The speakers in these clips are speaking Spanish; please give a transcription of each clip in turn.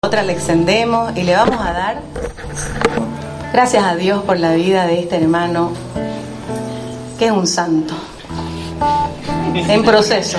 Otra le extendemos y le vamos a dar gracias a Dios por la vida de este hermano que es un santo en proceso.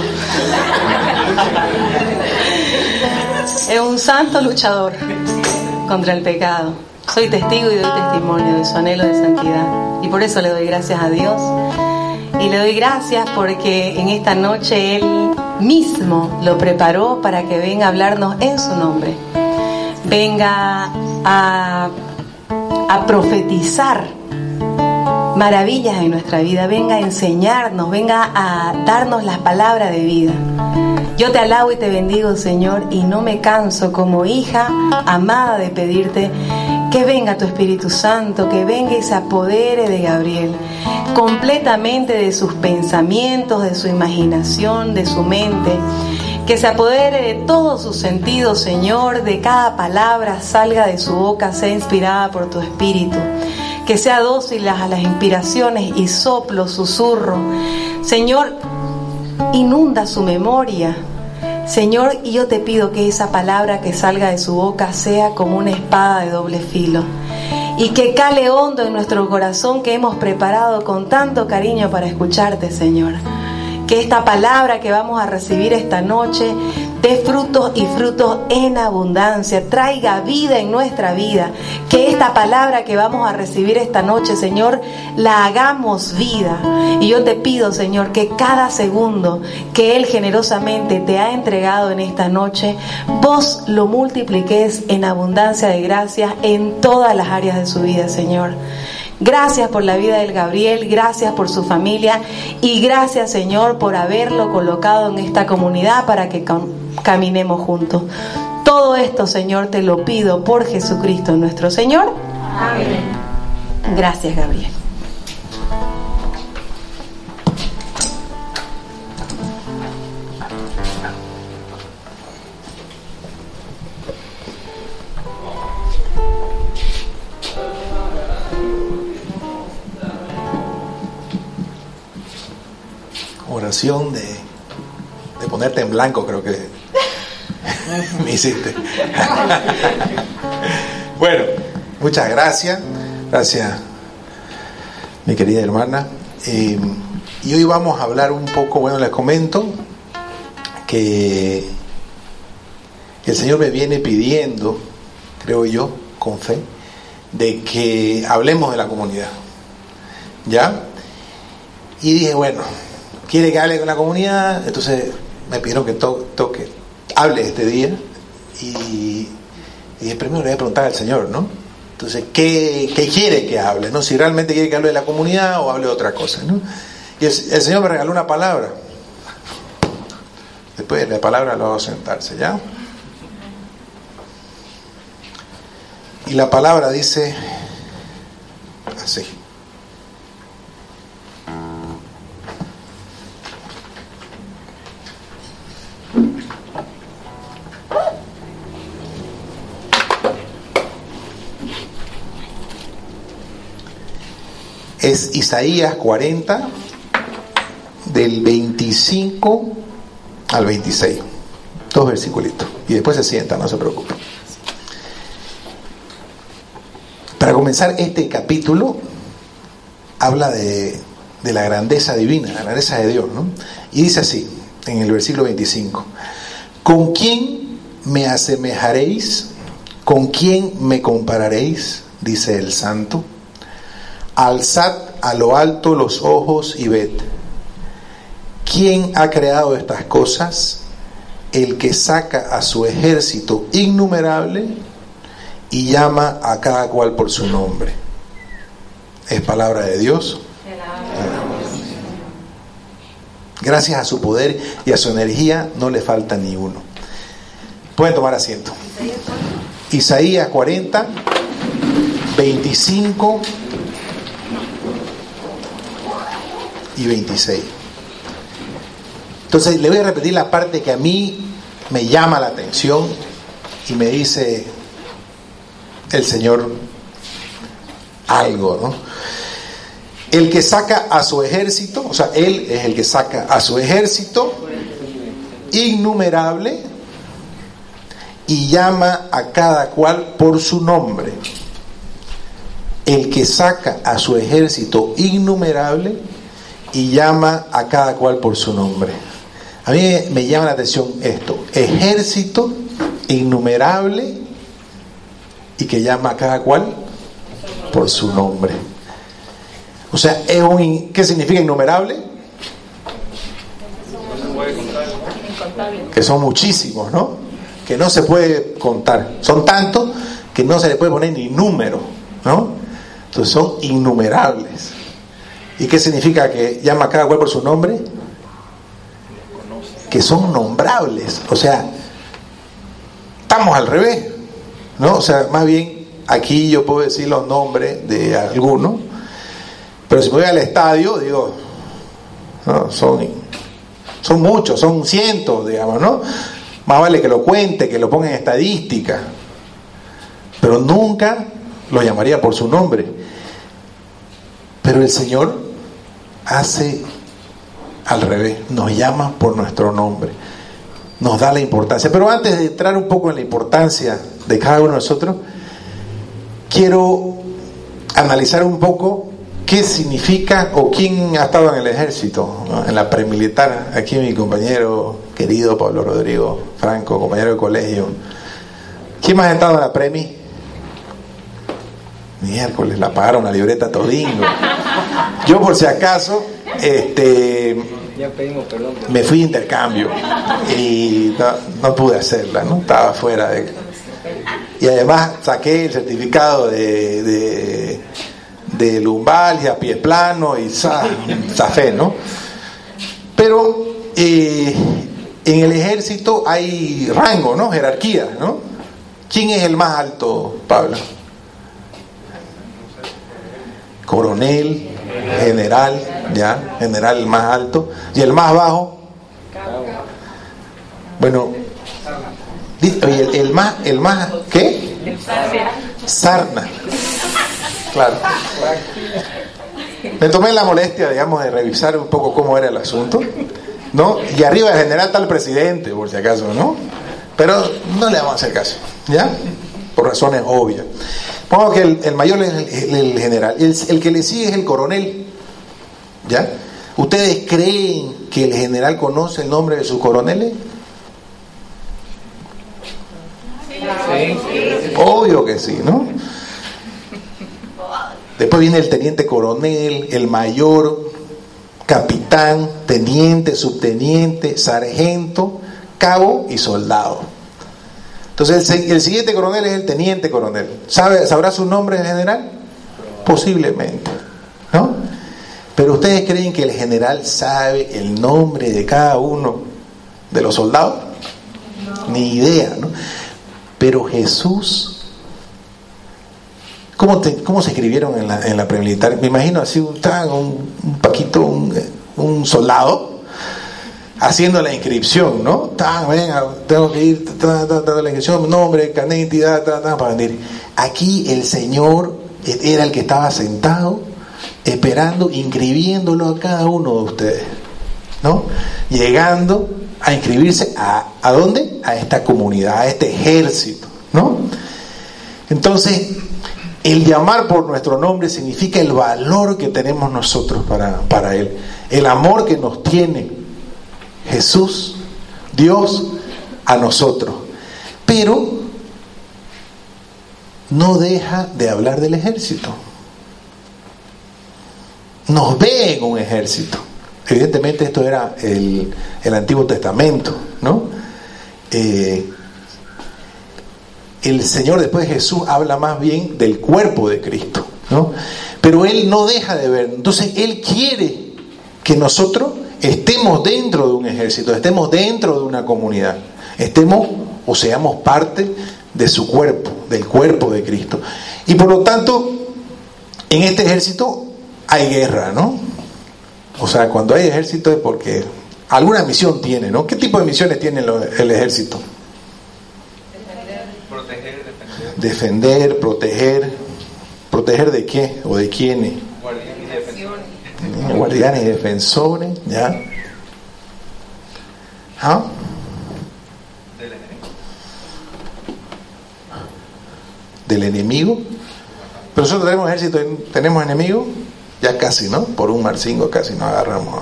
Es un santo luchador contra el pecado. Soy testigo y doy testimonio de su anhelo de santidad, y por eso le doy gracias a Dios. Y le doy gracias porque en esta noche Él mismo lo preparó para que venga a hablarnos en su nombre. Venga a profetizar maravillas en nuestra vida. Venga a enseñarnos, venga a darnos las palabras de vida. Yo te alabo y te bendigo, Señor, y no me canso como hija amada de pedirte que venga tu Espíritu Santo, que venga y se apodere de Gabriel completamente, de sus pensamientos, de su imaginación, de su mente, que se apodere de todos sus sentidos, Señor, de cada palabra salga de su boca, sea inspirada por tu Espíritu, que sea dócil a las inspiraciones y soplo, susurro. Señor, inunda su memoria, Señor, y yo te pido que esa palabra que salga de su boca sea como una espada de doble filo, y que cale hondo en nuestro corazón que hemos preparado con tanto cariño para escucharte, Señor. Que esta palabra que vamos a recibir esta noche dé frutos y frutos en abundancia, traiga vida en nuestra vida. Que esta palabra que vamos a recibir esta noche, Señor, la hagamos vida. Y yo te pido, Señor, que cada segundo que Él generosamente te ha entregado en esta noche, vos lo multipliques en abundancia de gracias en todas las áreas de su vida, Señor. Gracias por la vida del Gabriel, gracias por su familia y gracias, Señor, por haberlo colocado en esta comunidad para que caminemos juntos. Todo esto, Señor, te lo pido por Jesucristo nuestro Señor. Amén. Gracias, Gabriel. Oración de ponerte en blanco, creo que me hiciste. Bueno, muchas gracias. Gracias, mi querida hermana. Y hoy vamos a hablar un poco, bueno, les comento que el Señor me viene pidiendo, creo yo, con fe, de que hablemos de la comunidad. ¿Ya? Y dije, bueno, quiere que hable con la comunidad, entonces me pidieron que hable este día, y primero le voy a preguntar al Señor, ¿no? Entonces, ¿qué quiere que hable? ¿No? Si realmente quiere que hable de la comunidad o hable de otra cosa, ¿no? Y el Señor me regaló una palabra. Después de la palabra lo hago sentarse, ¿ya? Y la palabra dice así. Es Isaías 40, del 25 al 26. 2 versiculitos. Y después se sientan, no se preocupen. Para comenzar, este capítulo habla de la grandeza divina, la grandeza de Dios, ¿no? Y dice así, en el versículo 25. ¿Con quién me asemejaréis? ¿Con quién me compararéis? Dice el Santo. Alzad a lo alto los ojos y ved. ¿Quién ha creado estas cosas? El que saca a su ejército innumerable y llama a cada cual por su nombre. Es palabra de Dios. Gracias a su poder y a su energía no le falta ni uno. Pueden tomar asiento. Isaías 40, 25 y 26. Entonces le voy a repetir la parte que a mí me llama la atención y me dice el Señor algo, ¿no? El que saca a su ejército, o sea, Él es el que saca a su ejército innumerable y llama a cada cual por su nombre. El que saca a su ejército innumerable y llama a cada cual por su nombre. A mí me llama la atención esto: ejército innumerable y que llama a cada cual por su nombre. O sea, ¿qué significa innumerable? Que son muchísimos, ¿no? Que no se puede contar. Son tantos que no se le puede poner ni número, ¿no? Entonces son innumerables. ¿Y qué significa que llama a cada cual por su nombre? Que son nombrables. O sea, estamos al revés, ¿no? O sea, más bien aquí yo puedo decir los nombres de algunos, pero si me voy al estadio, digo, no, son muchos, son cientos, digamos, ¿no? Más vale que lo cuente, que lo ponga en estadística, pero nunca lo llamaría por su nombre. Pero el Señor hace al revés, nos llama por nuestro nombre, nos da la importancia. Pero antes de entrar un poco en la importancia de cada uno de nosotros, quiero analizar un poco qué significa, o quién ha estado en el ejército, ¿no? En la premilitar. Aquí mi compañero querido Pablo Rodrigo Franco, compañero de colegio. ¿Quién más ha estado en la premi? Miércoles, la pagaron la libreta todingo. Yo, por si acaso, ya pedimos perdón. Me fui de intercambio y no pude hacerla, ¿no? Estaba fuera de... Y además saqué el certificado de lumbalgia, pie plano y zafé, ¿no? Pero en el ejército hay rango, ¿no? Jerarquía, ¿no? ¿Quién es el más alto, Pablo? Coronel, general, ya, general el más alto. ¿Y el más bajo? Bueno, el más, ¿qué? Sarna. Claro. Me tomé la molestia, digamos, de revisar un poco cómo era el asunto, ¿no? Y arriba del general está el presidente, por si acaso, ¿no? Pero no le vamos a hacer caso, ¿ya? Por razones obvias. Pongo que el mayor es el general, el que le sigue es el coronel, ¿ya? ¿Ustedes creen que el general conoce el nombre de sus coroneles? Sí. Obvio que sí, ¿no? Después viene el teniente coronel, el mayor, capitán, teniente, subteniente, sargento, cabo y soldado. Entonces el siguiente coronel es el teniente coronel. ¿Sabrá su nombre el general? Posiblemente, ¿no? Pero ¿ustedes creen que el general sabe el nombre de cada uno de los soldados? No. Ni idea, ¿no? Pero Jesús, ¿cómo se escribieron en la premilitar? Me imagino así un paquito, un soldado haciendo la inscripción, ¿no? Venga, tengo que ir dando la inscripción, nombre, carnet de identidad, para venir. Aquí el Señor era el que estaba sentado, esperando, inscribiéndolo a cada uno de ustedes, ¿no? Llegando a inscribirse ¿a dónde? A esta comunidad, a este ejército, ¿no? Entonces, el llamar por nuestro nombre significa el valor que tenemos nosotros para Él, el amor que nos tiene Jesús, Dios, a nosotros. Pero no deja de hablar del ejército. Nos ve en un ejército. Evidentemente esto era el Antiguo Testamento, ¿no? El Señor, después de Jesús, habla más bien del cuerpo de Cristo, ¿no? Pero Él no deja de ver. Entonces Él quiere que nosotros estemos dentro de un ejército, estemos dentro de una comunidad, estemos o seamos parte de su cuerpo, del cuerpo de Cristo. Y por lo tanto, en este ejército hay guerra, ¿no? O sea, cuando hay ejército es porque alguna misión tiene, ¿no? ¿Qué tipo de misiones tiene el ejército? Defender, proteger. ¿Proteger de qué? ¿O de quiénes? Guardianes y defensores, ¿ya? ¿Ah? del enemigo. Pero nosotros tenemos ejército, tenemos enemigos, ya casi, ¿no? Por un marcingo casi nos agarramos.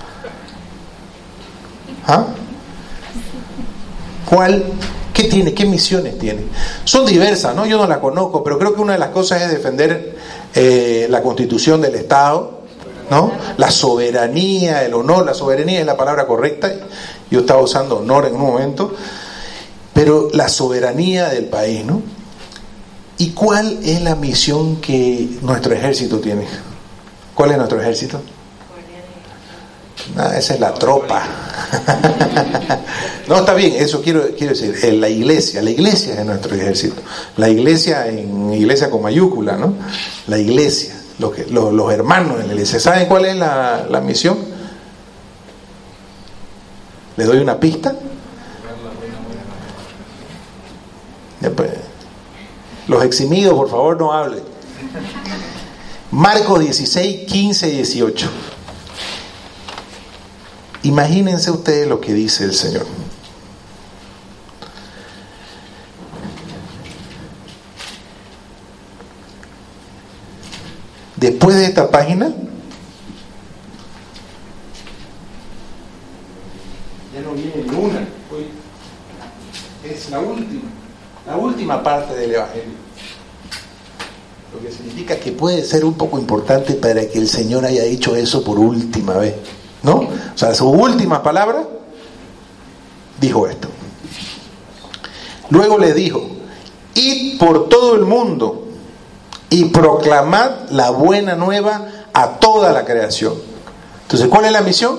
¿Ah? ¿Qué tiene? ¿Qué misiones tiene? Son diversas, ¿no? Yo no las conozco, pero creo que una de las cosas es defender la constitución del Estado, ¿no? La soberanía, el honor. La soberanía es la palabra correcta. Yo estaba usando honor en un momento, pero la soberanía del país, ¿no? ¿Y cuál es la misión que nuestro ejército tiene? ¿Cuál es nuestro ejército? Esa es la tropa. No, está bien, eso quiero decir. La iglesia es nuestro ejército. La iglesia en iglesia con mayúscula, ¿no? La iglesia, los hermanos en la iglesia. ¿Saben cuál es la misión? ¿Les doy una pista? Después, los eximidos, por favor, no hablen. Marcos 16, 15 y 18. Imagínense ustedes lo que dice el Señor. Después de esta página, ya no viene ni una. Es la última parte del Evangelio. Lo que significa que puede ser un poco importante para que el Señor haya dicho eso por última vez, ¿no? O sea, su última palabra dijo esto. Luego le dijo: id por todo el mundo y proclamad la buena nueva a toda la creación. Entonces, ¿cuál es la misión?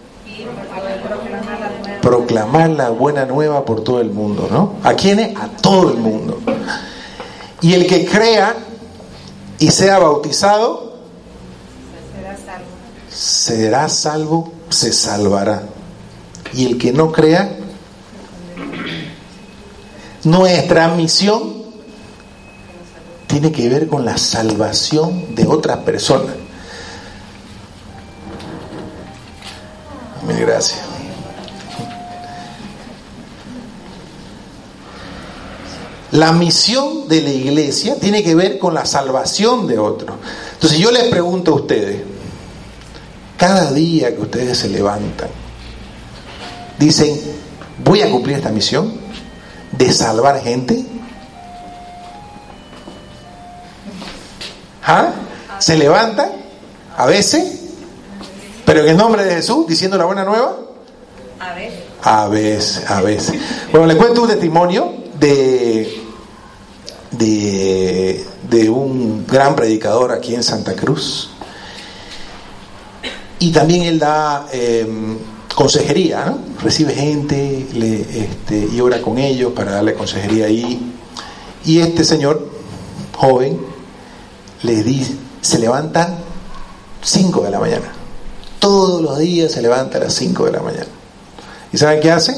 Proclamar la buena nueva por todo el mundo, ¿no? ¿A quiénes? A todo el mundo. Y el que crea y sea bautizado será salvo, se salvará. Y el que no crea, nuestra misión tiene que ver con la salvación de otras personas. Mil gracias. La misión de la iglesia tiene que ver con la salvación de otros. Entonces yo les pregunto a ustedes, cada día que ustedes se levantan, dicen: voy a cumplir esta misión de salvar gente. ¿Ah? ¿Se levantan? A veces, pero en el nombre de Jesús, diciendo la buena nueva. A veces. Bueno, les cuento un testimonio de un gran predicador aquí en Santa Cruz, y también él da consejería, ¿no? Recibe gente y ora con ellos para darle consejería ahí. Y este señor joven se levanta 5 de la mañana, todos los días se levanta a las 5 de la mañana. ¿Y saben qué hace?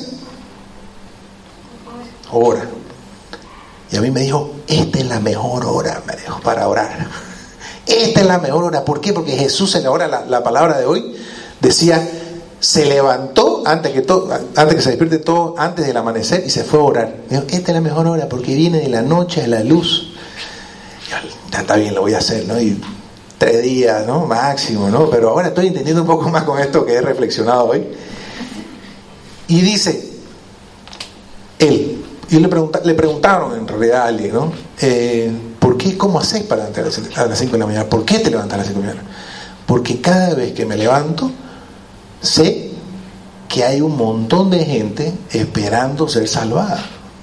Ora. Y a mí me dijo: esta es la mejor hora, me dijo, para orar. Esta es la mejor hora. ¿Por qué? Porque Jesús en la hora, la palabra de hoy, decía: se levantó antes que se despierte todo, antes del amanecer, y se fue a orar. Me dijo: esta es la mejor hora, porque viene de la noche a la luz. Y yo, ya está bien, lo voy a hacer, ¿no? Y 3 días, ¿no? Máximo, ¿no? Pero ahora estoy entendiendo un poco más con esto que he reflexionado hoy. Y dice él, y le preguntaron en realidad a alguien, ¿no? ¿Por qué? ¿Cómo haces para levantarte a las 5 de la mañana? ¿Por qué te levantas a las 5 de la mañana? Porque cada vez que me levanto, sé que hay un montón de gente esperando ser salvada.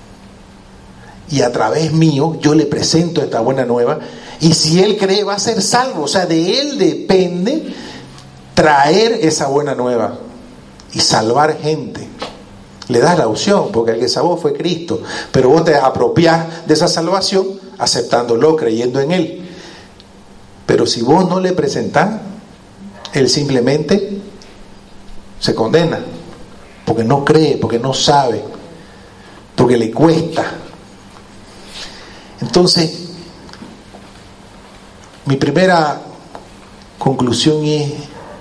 Y a través mío, yo le presento esta buena nueva. Y si él cree, va a ser salvo. O sea, de él depende traer esa buena nueva y salvar gente. Le das la opción, porque el que salvó fue Cristo, pero vos te apropiás de esa salvación aceptándolo, creyendo en Él. Pero si vos no le presentás, Él simplemente se condena, porque no cree, porque no sabe, porque le cuesta. Entonces, mi primera conclusión es: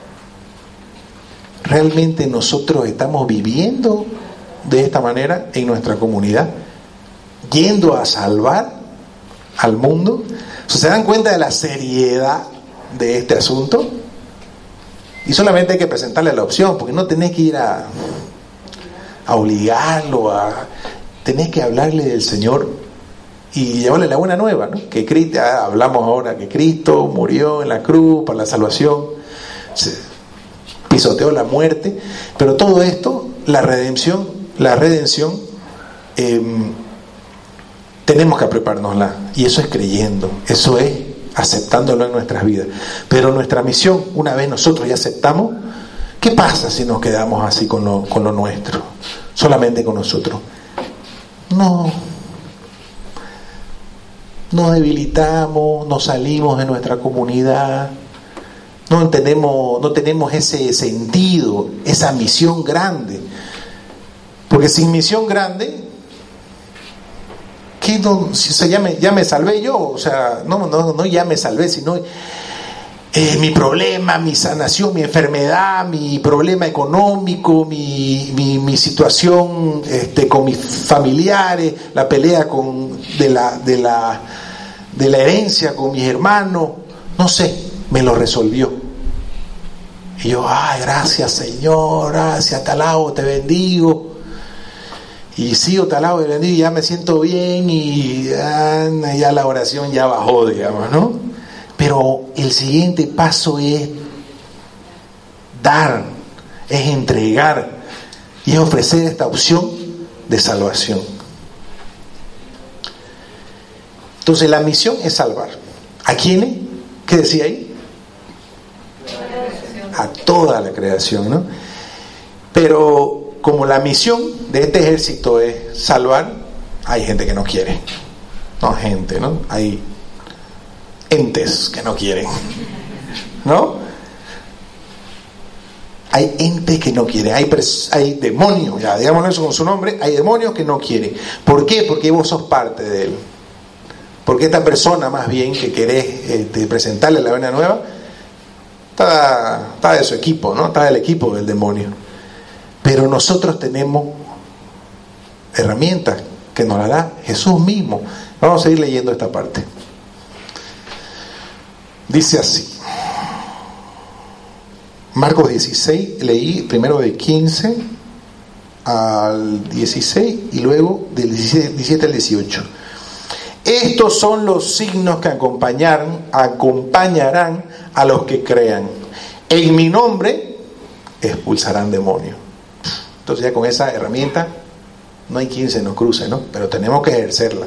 ¿realmente nosotros estamos viviendo de esta manera en nuestra comunidad, yendo a salvar al mundo. ¿Se dan cuenta de la seriedad de este asunto? Y solamente hay que presentarle la opción, porque no tenés que ir a obligarlo, tenés que hablarle del Señor y llevarle la buena nueva, ¿no? Que Cristo, hablamos ahora que Cristo murió en la cruz para la salvación, se pisoteó la muerte, pero todo esto, la redención, tenemos que preparárnosla, y eso es creyendo, eso es aceptándolo en nuestras vidas. Pero nuestra misión, una vez nosotros ya aceptamos, ¿qué pasa si nos quedamos así con lo nuestro? Solamente con nosotros. No. Nos debilitamos, nos salimos de nuestra comunidad, no tenemos ese sentido, esa misión grande. Porque sin misión grande, ¿qué no? Si ya me salvé yo, o sea, no ya me salvé, sino mi problema, mi sanación, mi enfermedad, mi problema económico, mi situación con mis familiares, la pelea de la herencia con mis hermanos, no sé, me lo resolvió. Y yo, gracias Señor, gracias, te alabo, te bendigo. Y sigo, te alabo, te bendigo, y ya me siento bien, y ya la oración ya bajó, digamos, ¿no? Pero el siguiente paso es dar, es entregar y es ofrecer esta opción de salvación. Entonces la misión es salvar. ¿A quiénes? ¿Qué decía ahí? A toda la creación, ¿no? Pero como la misión de este ejército es salvar, hay gente que no quiere. No gente, ¿no? Hay entes que no quieren, ¿no? Hay entes que no quieren, hay demonios, ya digámoslo eso con su nombre, hay demonios que no quieren. ¿Por qué? Porque vos sos parte de él. Porque esta persona más bien que querés presentarle la buena nueva está de su equipo, ¿no? Está del equipo del demonio. Pero nosotros tenemos herramientas que nos las da Jesús mismo. Vamos a seguir leyendo esta parte. Dice así, Marcos 16, leí primero de 15 al 16 y luego del 17 al 18. Estos son los signos que acompañarán a los que crean. En mi nombre expulsarán demonios. Entonces ya con esa herramienta no hay quien se nos cruce, ¿no? Pero tenemos que ejercerla.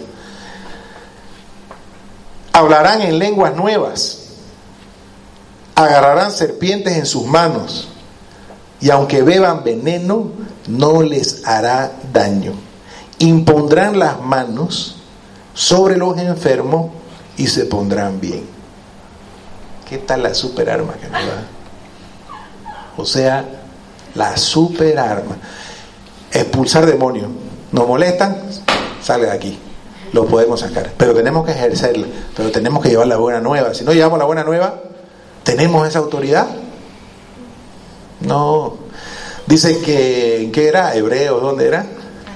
Hablarán en lenguas nuevas. Agarrarán serpientes en sus manos, y aunque beban veneno, no les hará daño. Impondrán las manos sobre los enfermos y se pondrán bien. ¿Qué tal la super arma que nos da? O sea, la super arma. Expulsar demonios. ¿Nos molestan? Sale de aquí. Lo podemos sacar. Pero tenemos que ejercerla. Pero tenemos que llevar la buena nueva. Si no llevamos la buena nueva, ¿tenemos esa autoridad? No. Dice que, ¿en qué era? Hebreos, ¿dónde era?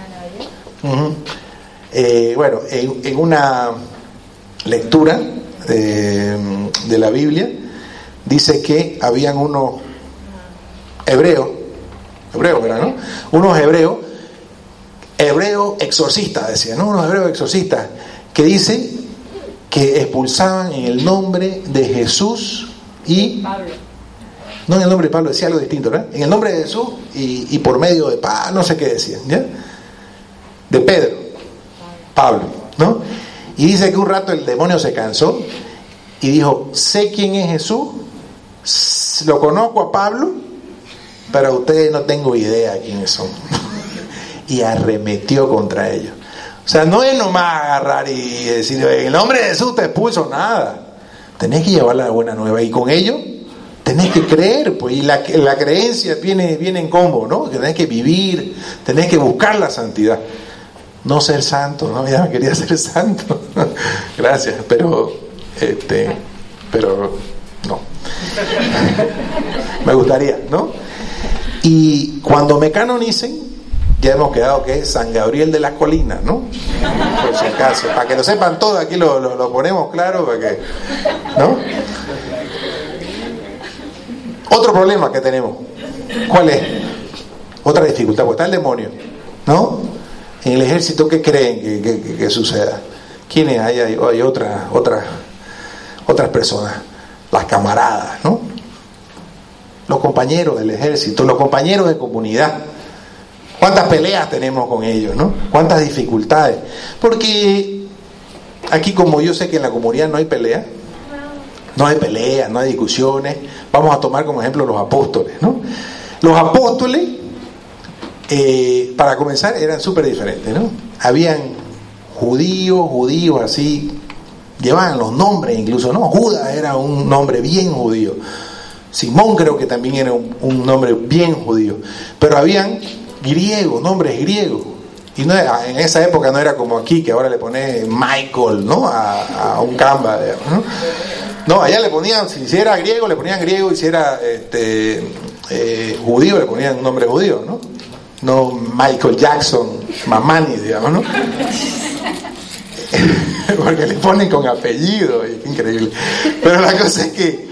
Bueno, en una lectura de la Biblia, dice que habían unos hebreos, ¿verdad, no? Unos hebreos exorcistas, decían, ¿no? Unos hebreos exorcistas, que dicen que expulsaban en el nombre de Jesús y Pablo. No en el nombre de Pablo, decía algo distinto, ¿verdad? En el nombre de Jesús y por medio de Pablo, no sé qué decían, ¿ya? De Pablo, ¿no? Y dice que un rato el demonio se cansó y dijo, sé quién es Jesús, lo conozco a Pablo, pero a ustedes no tengo idea quiénes son. Y arremetió contra ellos. O sea, no es nomás agarrar y decir, en el nombre de Jesús te expulso, nada. Tenés que llevar la buena nueva, y con ello tenés que creer, pues, y la creencia viene en combo, ¿no? Que tenés que vivir, tenés que buscar la santidad. No ser santo, ¿no? Ya quería ser santo. Gracias, pero no. Me gustaría, ¿no? Y cuando me canonicen, ya hemos quedado que es San Gabriel de las Colinas, ¿no? Por si acaso, para que lo sepan todos, aquí lo ponemos claro, para que, ¿no? Otro problema que tenemos, ¿cuál es? Otra dificultad, pues está el demonio, ¿no? En el ejército, ¿qué creen que suceda? ¿Quiénes hay? Hay otras personas, las camaradas, ¿no? Los compañeros del ejército, los compañeros de comunidad. ¿Cuántas peleas tenemos con ellos, no? ¿Cuántas dificultades? Porque aquí, como yo sé que en la comunidad no hay pelea, no hay peleas, no hay discusiones, vamos a tomar como ejemplo los apóstoles, ¿no? Los apóstoles, para comenzar, eran súper diferentes, ¿no? Habían judíos así, llevaban los nombres incluso, ¿no? Judas era un nombre bien judío. Simón creo que también era un nombre bien judío. Pero habían griegos, nombres griegos. Y no era, en esa época no era como aquí, que ahora le pone Michael, ¿no? A un Canva, digamos, ¿no? No, allá le ponían, si era griego, le ponían griego, y si era judío, le ponían un nombre judío, ¿no? No Michael Jackson, Mamani, digamos, ¿no? Porque le ponen con apellido, es increíble. Pero la cosa es que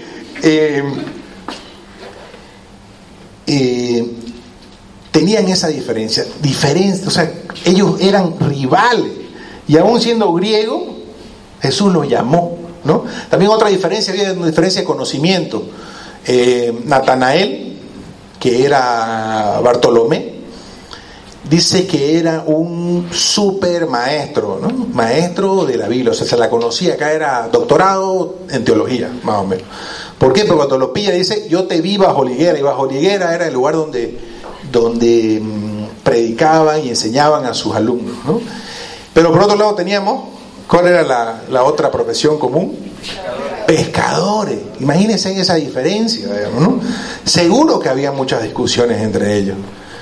tenían esa diferencia, o sea, ellos eran rivales, y aún siendo griego, Jesús los llamó, ¿no? También otra diferencia, había una diferencia de conocimiento. Natanael, que era Bartolomé, dice que era un super maestro, ¿no? Maestro de la Biblia, o sea, se la conocía, acá era doctorado en teología, más o menos. ¿Por qué? Porque cuando lo pilla dice, yo te vi bajo la higuera, y bajo la higuera era el lugar donde predicaban y enseñaban a sus alumnos, ¿no? Pero por otro lado teníamos, ¿cuál era la otra profesión común? Pescadores. Imagínense esa diferencia, digamos, ¿no? Seguro que había muchas discusiones entre ellos.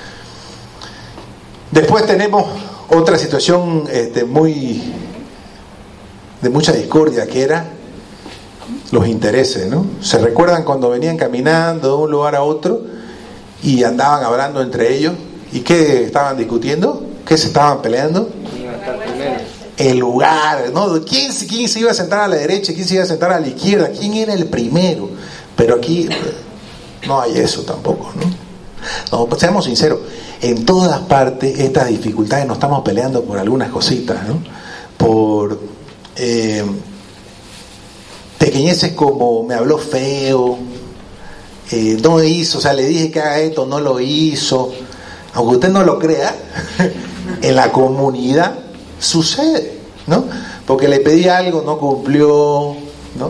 Después tenemos otra situación de mucha discordia, que era los intereses, ¿no? ¿Se recuerdan cuando venían caminando de un lugar a otro y andaban hablando entre ellos? ¿Y qué estaban discutiendo? ¿Qué se estaban peleando? El lugar, ¿no? ¿Quién se iba a sentar a la derecha? ¿Quién se iba a sentar a la izquierda? ¿Quién era el primero? Pero aquí no hay eso tampoco, ¿no? No, pues seamos sinceros, en todas partes estas dificultades nos estamos peleando por algunas cositas, ¿no? Por pequeñeces como me habló feo, no hizo, o sea, le dije que haga esto, no lo hizo. Aunque usted no lo crea, en la comunidad sucede, ¿no? Porque le pedí algo, no cumplió, ¿no?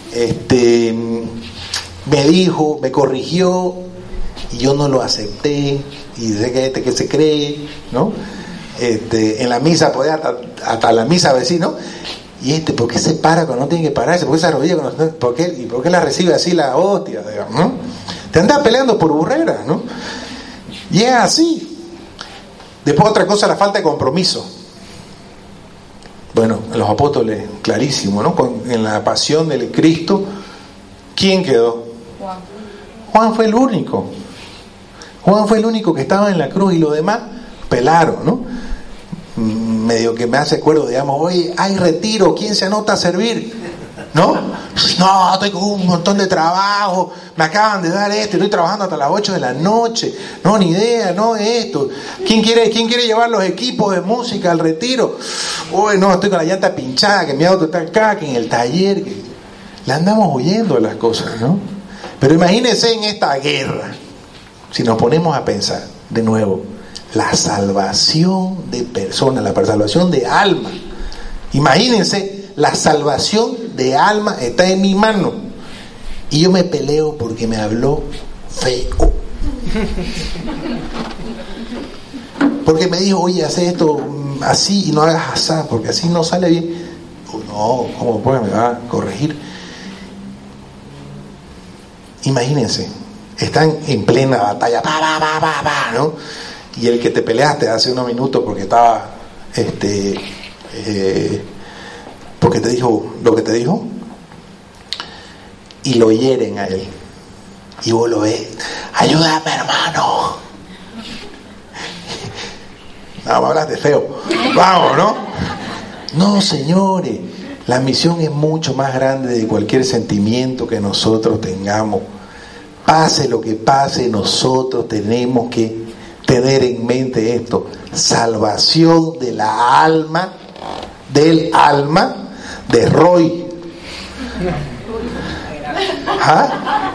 Me dijo, me corrigió y yo no lo acepté, y dice que se cree, ¿no? En la misa, podía hasta la misa decir, ¿no? Y ¿por qué se para cuando no tiene que pararse? ¿Por qué se arrodilla cuando no? ¿Por qué la recibe así la hostia, digamos, ¿no? Te andas peleando por burreras, ¿no? Y es así. Después otra cosa, la falta de compromiso. Bueno, los apóstoles, clarísimo, ¿no? En la pasión del Cristo, ¿quién quedó? Juan fue el único. Juan fue el único que estaba en la cruz, y los demás pelaron, ¿no? Medio que me hace acuerdo, digamos, oye, hay retiro, ¿quién se anota a servir? ¿No? No, estoy con un montón de trabajo, me acaban de dar estoy trabajando hasta las 8 de la noche, no, ni idea, no, esto. ¿Quién quiere llevar los equipos de música al retiro? Uy, no, estoy con la llanta pinchada, que mi auto está acá, que en el taller, que le andamos huyendo de las cosas, ¿no? Pero imagínense en esta guerra, si nos ponemos a pensar de nuevo, la salvación de personas, la salvación de alma. Imagínense, la salvación de alma está en mi mano, y yo me peleo porque me habló feo, porque me dijo, oye, haz esto así y no hagas así, porque así no sale bien. No, ¿cómo pues me va a corregir? Imagínense, están en plena batalla, ¿no? Y el que te peleaste hace unos minutos porque estaba porque te dijo lo que te dijo, y lo hieren a él, y vos lo ves, ayúdame, hermano. No, me hablas de feo, vamos, ¿no? No, señores, la misión es mucho más grande de cualquier sentimiento que nosotros tengamos. Pase lo que pase, nosotros tenemos que tener en mente esto: salvación de la alma, del alma de Roy. ¿Ah?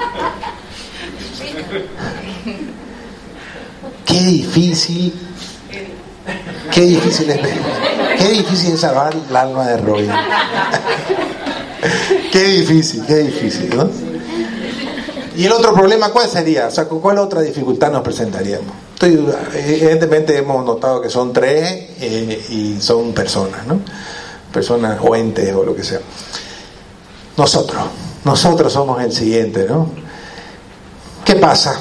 Qué difícil es salvar el alma de Roy. Qué difícil, ¿no? Y el otro problema, ¿cuál sería? O sea, ¿con cuál otra dificultad nos presentaríamos? Evidentemente hemos notado que son tres y son personas, ¿no? Personas o entes o lo que sea. Nosotros somos el siguiente, ¿no? ¿Qué pasa?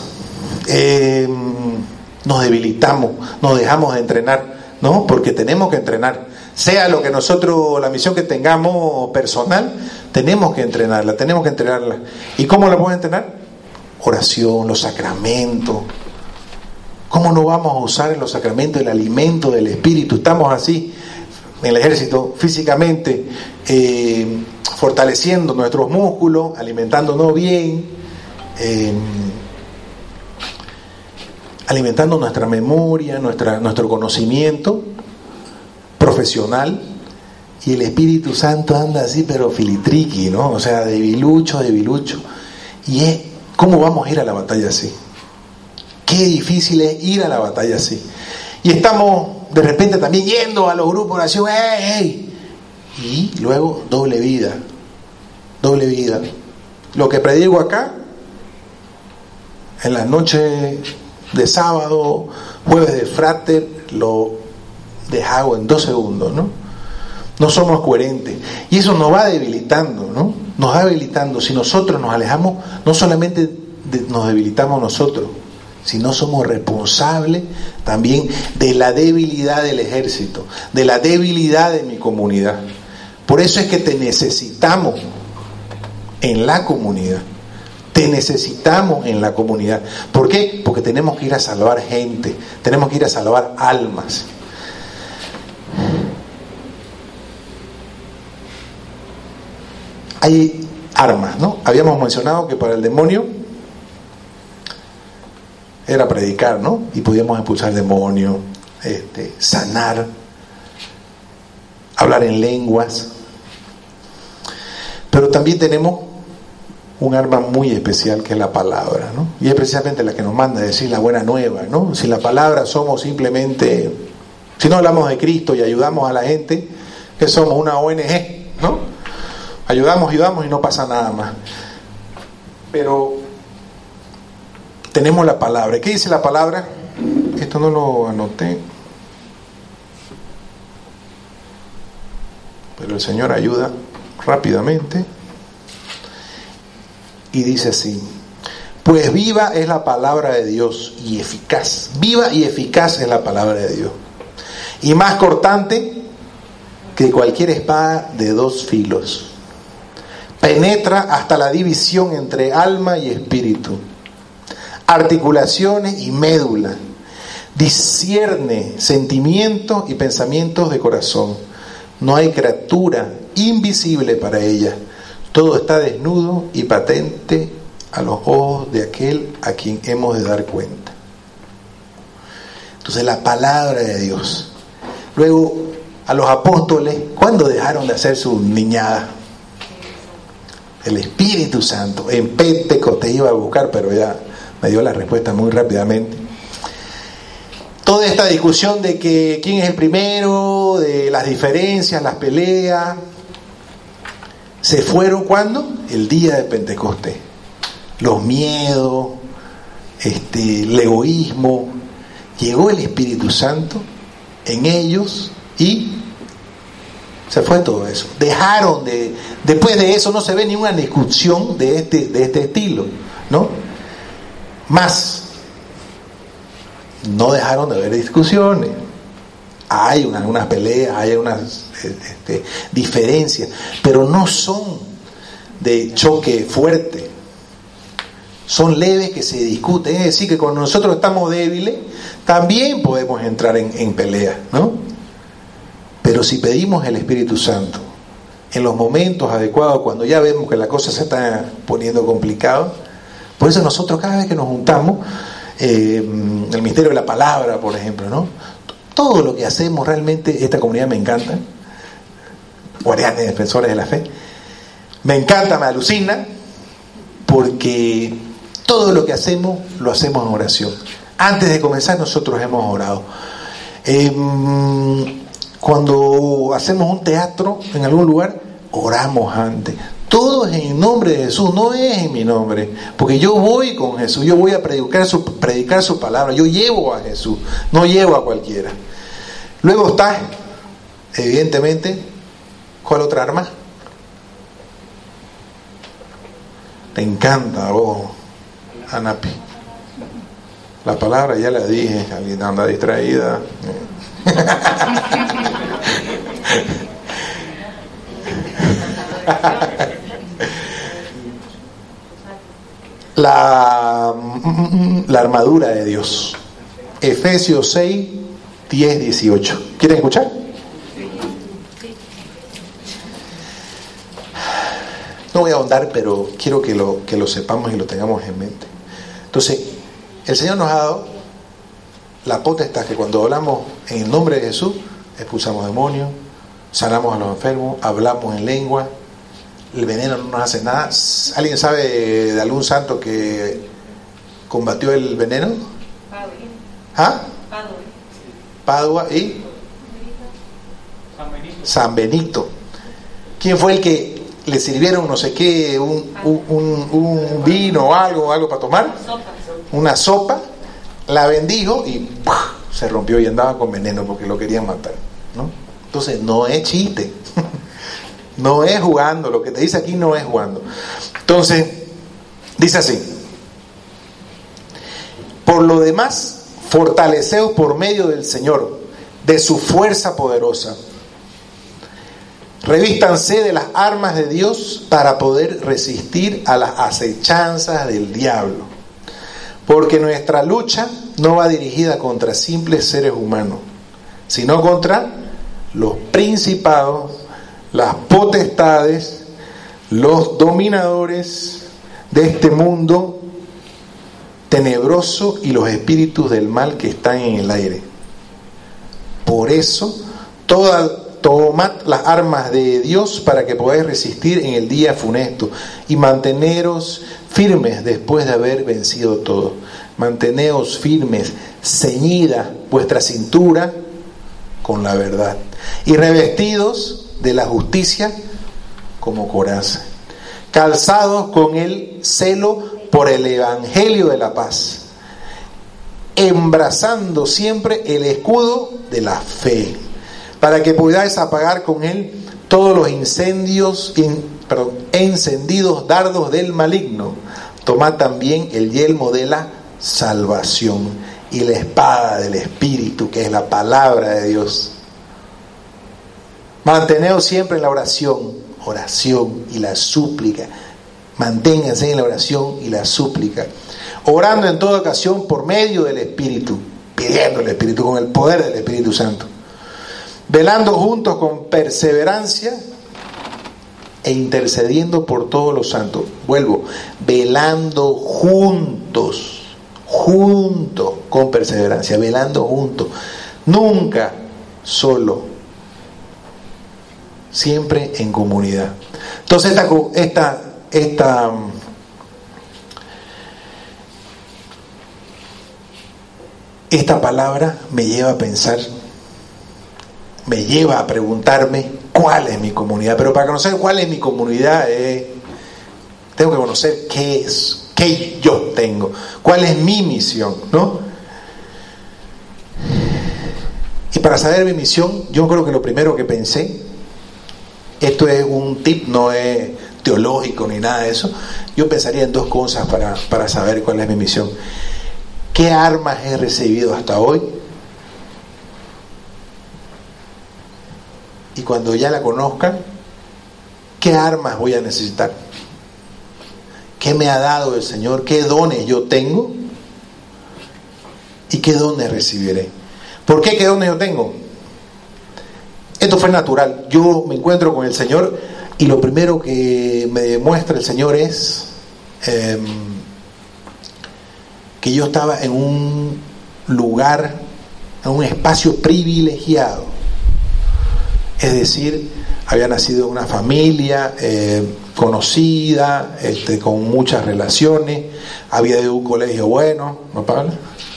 Nos debilitamos, nos dejamos de entrenar, ¿no? Porque tenemos que entrenar. Sea lo que nosotros, la misión que tengamos personal, tenemos que entrenarla. ¿Y cómo la podemos entrenar? Oración, los sacramentos. ¿Cómo no vamos a usar en los sacramentos el alimento del Espíritu? Estamos así en el ejército físicamente, fortaleciendo nuestros músculos, alimentándonos bien, alimentando nuestra memoria, nuestro conocimiento profesional, y el Espíritu Santo anda así pero filitriqui, ¿no? O sea, debilucho. Y ¿cómo vamos a ir a la batalla así? Qué difícil es ir a la batalla así. Y estamos de repente también yendo a los grupos de oración, ¡hey! Y luego doble vida. Lo que predigo acá, en las noches de sábado, jueves de frater, lo dejo en 2 segundos, ¿no? No somos coherentes. Y eso nos va debilitando, ¿no? Nos va debilitando. Si nosotros nos alejamos, no solamente nos debilitamos nosotros, sino somos responsables también de la debilidad del ejército, de la debilidad de mi comunidad. Por eso es que te necesitamos en la comunidad. Te necesitamos en la comunidad. ¿Por qué? Porque tenemos que ir a salvar gente, tenemos que ir a salvar almas. Hay armas, ¿no? Habíamos mencionado que para el demonio era predicar, ¿no? Y podíamos expulsar el demonio, sanar, hablar en lenguas. Pero también tenemos un arma muy especial, que es la palabra, ¿no? Y es precisamente la que nos manda a decir la buena nueva, ¿no? Si la palabra somos simplemente, si no hablamos de Cristo y ayudamos a la gente, que somos una ONG, ¿no? Ayudamos y no pasa nada más. Pero tenemos la palabra. ¿Qué dice la palabra? Esto no lo anoté, pero el Señor ayuda rápidamente. Y dice así: pues viva es la palabra de Dios y eficaz. Viva y eficaz es la palabra de Dios. Y más cortante que cualquier espada de 2 filos. Penetra hasta la división entre alma y espíritu, articulaciones y médula. Discierne sentimientos y pensamientos de corazón. No hay criatura invisible para ella. Todo está desnudo y patente a los ojos de aquel a quien hemos de dar cuenta. Entonces, la palabra de Dios. Luego, a los apóstoles, ¿cuándo dejaron de hacer su niñada? El Espíritu Santo. En Pentecostés iba a buscar, pero ya me dio la respuesta muy rápidamente. Toda esta discusión de que quién es el primero, de las diferencias, las peleas, se fueron ¿cuándo? El día de Pentecostés. Los miedos, el egoísmo. Llegó el Espíritu Santo en ellos y se fue todo eso. Dejaron de... Después de eso no se ve ninguna discusión de este estilo, ¿no? Más, no dejaron de haber discusiones. Hay unas peleas, hay unas diferencias, pero no son de choque fuerte. Son leves que se discuten. Es decir, que cuando nosotros estamos débiles, también podemos entrar en pelea, ¿no? Pero si pedimos el Espíritu Santo en los momentos adecuados, cuando ya vemos que la cosa se está poniendo complicada, por eso nosotros cada vez que nos juntamos, el misterio de la palabra, por ejemplo, ¿no? Todo lo que hacemos realmente, esta comunidad me encanta, guardianes, defensores de la fe, me encanta, me alucina, porque todo lo que hacemos, lo hacemos en oración. Antes de comenzar nosotros hemos orado. Cuando hacemos un teatro en algún lugar, oramos antes. Todo es en nombre de Jesús, no es en mi nombre, porque yo voy con Jesús, yo voy a predicar su palabra, yo llevo a Jesús, no llevo a cualquiera. Luego está, evidentemente, ¿cuál otra arma? Te encanta, Anapi. La palabra ya la dije, alguien anda distraída. La armadura de Dios. Efesios 6, 10, 18. ¿Quieren escuchar? No voy a ahondar, pero quiero que lo sepamos y lo tengamos en mente. Entonces, el Señor nos ha dado la potestad que cuando hablamos en el nombre de Jesús, expulsamos demonios, sanamos a los enfermos, hablamos en lengua, el veneno no nos hace nada. ¿Alguien sabe de algún santo que combatió el veneno? ¿Ah? Padua y San Benito. ¿Quién fue el que le sirvieron no sé qué, un vino o algo para tomar? Una sopa, la bendijo y ¡puf!, se rompió y andaba con veneno porque lo querían matar, ¿no? Entonces no es chiste, no es jugando, lo que te dice aquí no es jugando. Entonces dice así: por lo demás, fortaleceos por medio del Señor, de su fuerza poderosa. Revístanse de las armas de Dios para poder resistir a las acechanzas del diablo. Porque nuestra lucha no va dirigida contra simples seres humanos, sino contra los principados, las potestades, los dominadores de este mundo tenebroso y los espíritus del mal que están en el aire. Por eso, tomad las armas de Dios para que podáis resistir en el día funesto y manteneros firmes después de haber vencido todo. Manteneos firmes, ceñida vuestra cintura con la verdad y revestidos de la justicia como coraza, calzados con el celo por el evangelio de la paz, embrazando siempre el escudo de la fe, para que podáis apagar con él todos los encendidos dardos del maligno. Tomad también el yelmo de la salvación y la espada del Espíritu, que es la palabra de Dios. Manteneos siempre en la oración y la súplica. Manténganse en la oración y la súplica, orando en toda ocasión por medio del Espíritu, pidiendo el Espíritu con el poder del Espíritu Santo, velando juntos con perseverancia e intercediendo por todos los santos. Vuelvo, velando juntos con perseverancia, velando juntos, nunca solo, siempre en comunidad. Entonces esta palabra me lleva a pensar, me lleva a preguntarme cuál es mi comunidad. Pero para conocer cuál es mi comunidad, tengo que conocer qué es, qué yo tengo, cuál es mi misión, ¿no? Y para saber mi misión, yo creo que lo primero que pensé, esto es un tip, no es teológico ni nada de eso, yo pensaría en dos cosas para saber cuál es mi misión. ¿Qué armas he recibido hasta hoy? Y cuando ya la conozca, ¿qué armas voy a necesitar? ¿Qué me ha dado el Señor? ¿Qué dones yo tengo? ¿Y qué dones recibiré? ¿Por qué qué dones yo tengo? Esto fue natural. Yo me encuentro con el Señor y lo primero que me demuestra el Señor es que yo estaba en un lugar, en un espacio privilegiado. Es decir, había nacido en una familia conocida, con muchas relaciones, había ido a un colegio bueno, ¿no, Pablo?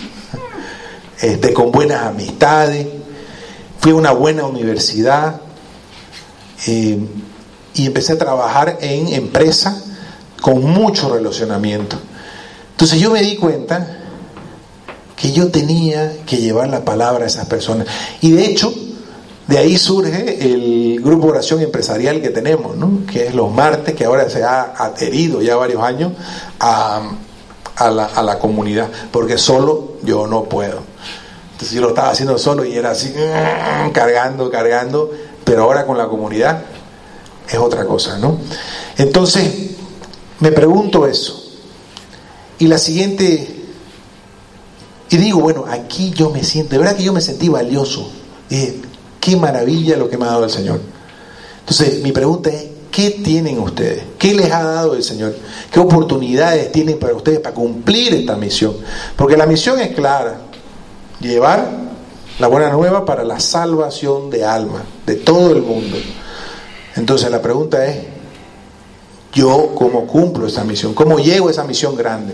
Con buenas amistades, fui a una buena universidad y empecé a trabajar en empresas con mucho relacionamiento. Entonces yo me di cuenta que yo tenía que llevar la palabra a esas personas, y de hecho de ahí surge el grupo de oración empresarial que tenemos, ¿no? Que es los martes, que ahora se ha adherido ya varios años a la comunidad, porque solo yo no puedo. Entonces yo lo estaba haciendo solo y era así, cargando, pero ahora con la comunidad es otra cosa, ¿no? Entonces me pregunto eso, y la siguiente, y digo, bueno, aquí yo me siento, de verdad que yo me sentí valioso. Dije, qué maravilla lo que me ha dado el Señor. Entonces mi pregunta es, ¿qué tienen ustedes? ¿Qué les ha dado el Señor? ¿Qué oportunidades tienen para ustedes para cumplir esta misión? Porque la misión es clara: llevar la buena nueva para la salvación de almas de todo el mundo. Entonces la pregunta es, ¿yo cómo cumplo esa misión? ¿Cómo llego a esa misión grande?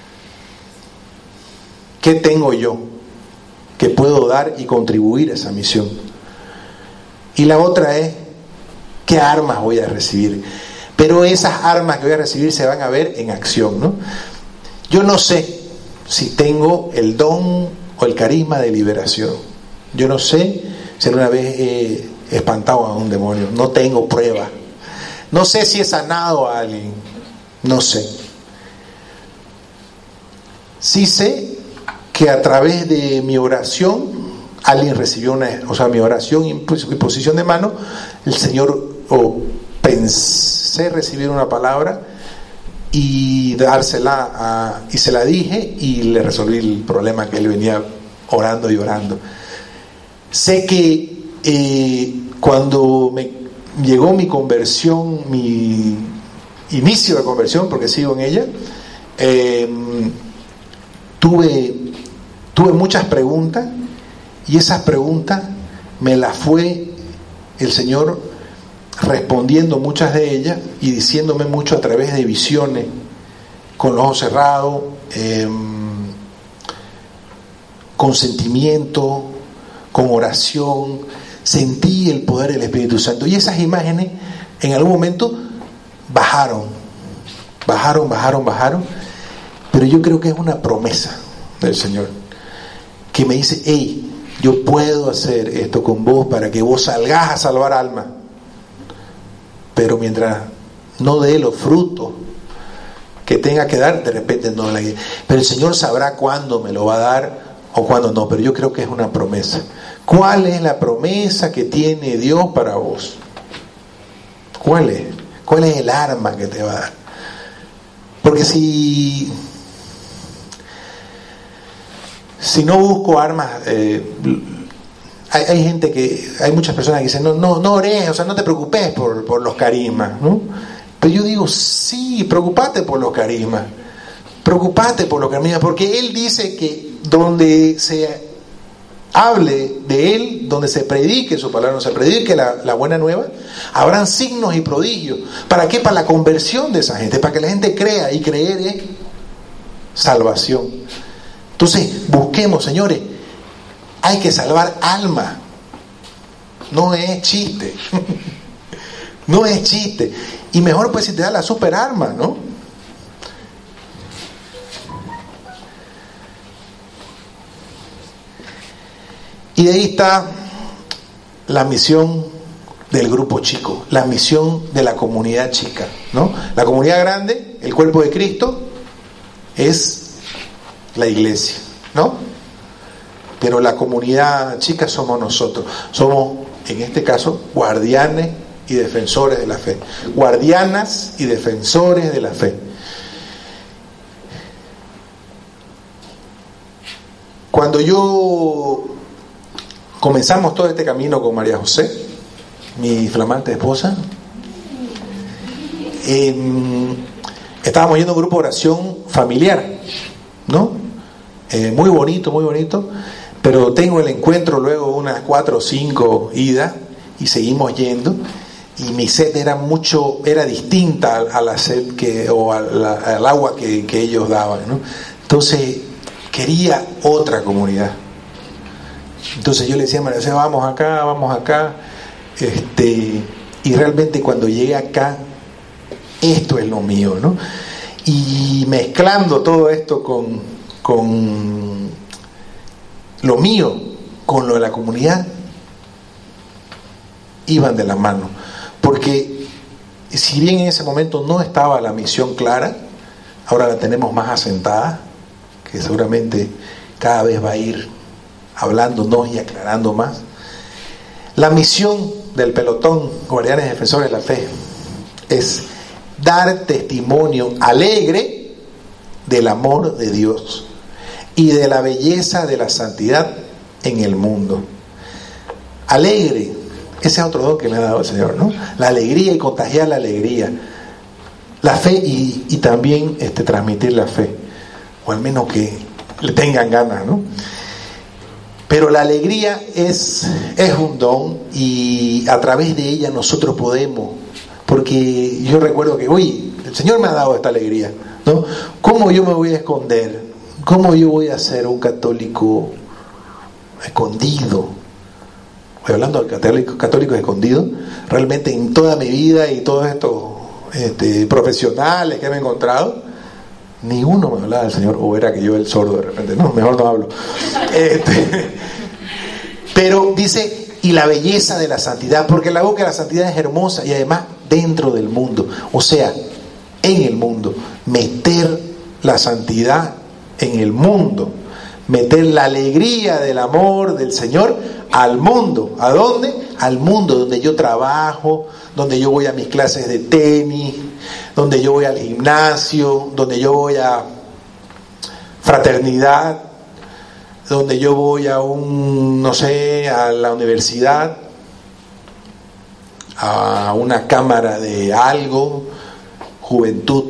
¿Qué tengo yo que puedo dar y contribuir a esa misión? Y la otra es, ¿qué armas voy a recibir? Pero esas armas que voy a recibir se van a ver en acción, ¿no? Yo no sé si tengo el don o el carisma de liberación. Yo no sé si alguna vez he espantado a un demonio. No tengo prueba. No sé si he sanado a alguien. No sé. Sí sé que a través de mi oración alguien recibió mi oración y posición de mano, el Señor, pensé recibir una palabra y dársela y se la dije y le resolví el problema que él venía orando y orando. Sé que cuando me llegó mi conversión, mi inicio de conversión, porque sigo en ella, tuve muchas preguntas, y esas preguntas me las fue el Señor respondiendo, muchas de ellas, y diciéndome mucho a través de visiones, con los ojos cerrados, con sentimiento, con oración. Sentí el poder del Espíritu Santo, y esas imágenes en algún momento bajaron, pero yo creo que es una promesa del Señor que me dice, hey, yo puedo hacer esto con vos para que vos salgas a salvar almas, pero mientras no dé los frutos que tenga que dar, de repente no la... Pero el Señor sabrá cuándo me lo va a dar o cuándo no, pero yo creo que es una promesa. ¿Cuál es la promesa que tiene Dios para vos? ¿Cuál es? ¿Cuál es el arma que te va a dar? Porque si no busco armas, hay gente hay muchas personas que dicen, no ores, o sea, no te preocupes por los carismas, ¿no? Pero yo digo, sí, preocupate por los carismas, porque Él dice que donde se hable de Él, donde se predique su palabra, donde se predique la buena nueva, habrán signos y prodigios. ¿Para qué? Para la conversión de esa gente, para que la gente crea, y creer es salvación. Entonces, busquemos, señores, hay que salvar almas. No es chiste. No es chiste. Y mejor pues si te da la super arma, ¿no? Y de ahí está la misión del grupo chico, la misión de la comunidad chica, ¿no? La comunidad grande, el cuerpo de Cristo, es la iglesia, ¿no? Pero la comunidad chica somos nosotros. Somos, en este caso, guardianes y defensores de la fe. Guardianas y defensores de la fe. Cuando comenzamos todo este camino con María José, mi flamante esposa. Estábamos yendo a un grupo de oración familiar, ¿no? Muy bonito, pero tengo el encuentro luego unas 4 o 5 idas y seguimos yendo, y mi sed era distinta a la sed al agua que ellos daban, ¿no? Entonces quería otra comunidad. Entonces yo le decía a María José, vamos acá, y realmente cuando llegué acá, esto es lo mío, ¿no? Y mezclando todo esto con lo mío, con lo de la comunidad, iban de la mano. Porque si bien en ese momento no estaba la misión clara, ahora la tenemos más asentada, que seguramente cada vez va a ir hablándonos y aclarando más. La misión del pelotón Guardianes Defensores de la Fe es dar testimonio alegre del amor de Dios y de la belleza de la santidad en el mundo. Alegre, ese es otro don que le ha dado el Señor, ¿no? La alegría, y contagiar la alegría, la fe, y también transmitir la fe, o al menos que le tengan ganas, ¿no? Pero la alegría es un don, y a través de ella nosotros podemos, porque yo recuerdo que, el Señor me ha dado esta alegría, ¿no? ¿Cómo yo me voy a esconder? ¿Cómo yo voy a ser un católico escondido? Estoy hablando de católicos escondidos. Realmente en toda mi vida y todos estos profesionales que me he encontrado, ni uno me hablaba del Señor, o era que yo el sordo de repente. No, mejor no hablo. Pero dice, y la belleza de la santidad, porque la boca de la santidad es hermosa, y además dentro del mundo, o sea, en el mundo, meter la santidad en el mundo, meter la alegría del amor del Señor al mundo. ¿A dónde? Al mundo donde yo trabajo, donde yo voy a mis clases de tenis, donde yo voy al gimnasio, donde yo voy a fraternidad, donde yo voy a a la universidad, a una cámara de algo, juventud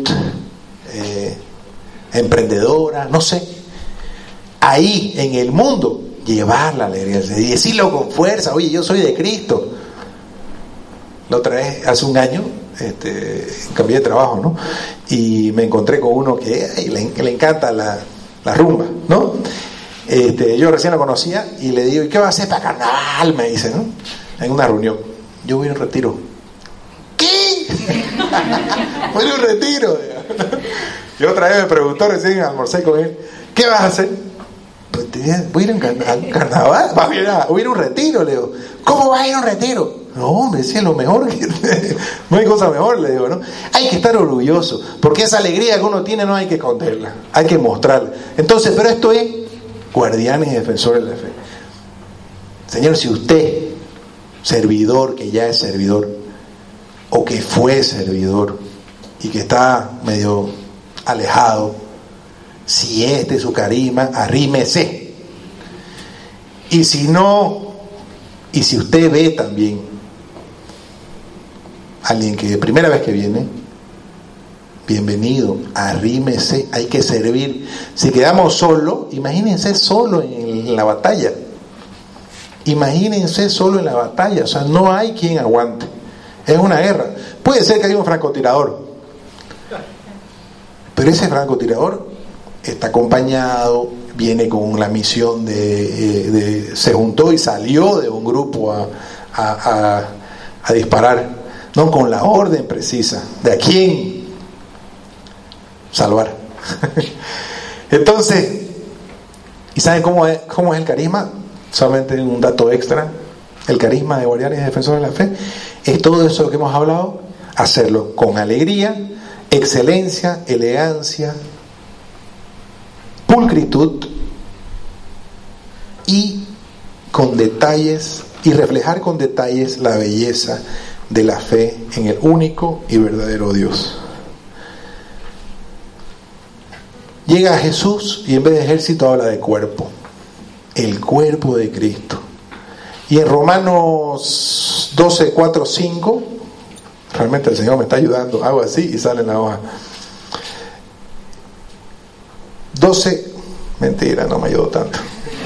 emprendedora, no sé. Ahí en el mundo llevar la alegría y decirlo con fuerza: oye, yo soy de Cristo. La otra vez, hace un año, cambié de trabajo, ¿no? Y me encontré con uno que le encanta la rumba, ¿no? Yo recién lo conocía y le digo: ¿y qué va a hacer para carnaval? Me dice, ¿no? En una reunión. Yo voy a un retiro. ¿Qué? Voy a un retiro. Y otra vez me preguntó, recién almorcé con él: ¿qué vas a hacer? Pues voy a ir a un carnaval, voy a ir a un retiro. Le digo: ¿cómo vas a ir a un retiro? No, hombre, sí es lo mejor. No hay cosa mejor, le digo, ¿no? Hay que estar orgulloso, porque esa alegría que uno tiene no hay que esconderla, hay que mostrarla. Entonces, pero esto es Guardianes y Defensores de la Fe. Señor, si usted, servidor, que ya es servidor, o que fue servidor y que está medio alejado, si este es su carisma, arrímese. Y si no, y si usted ve también alguien que de primera vez que viene, bienvenido, arrímese, hay que servir. Si quedamos solos, imagínense solo en la batalla. Imagínense solo en la batalla, o sea, no hay quien aguante. Es una guerra. Puede ser que haya un francotirador, pero ese francotirador está acompañado, viene con la misión se juntó y salió de un grupo a disparar, no con la orden precisa de a quién salvar. Entonces, ¿y saben cómo es el carisma? Solamente un dato extra: el carisma de Guardianes y Defensores de la Fe es todo eso que hemos hablado, hacerlo con alegría, excelencia, elegancia, pulcritud, y con detalles, y reflejar con detalles la belleza de la fe en el único y verdadero Dios. Llega Jesús y en vez de ejército habla de cuerpo, el cuerpo de Cristo. Y en Romanos 12, 4, 5, realmente el Señor me está ayudando, hago así y sale en la hoja. 12, mentira, no me ayudó tanto.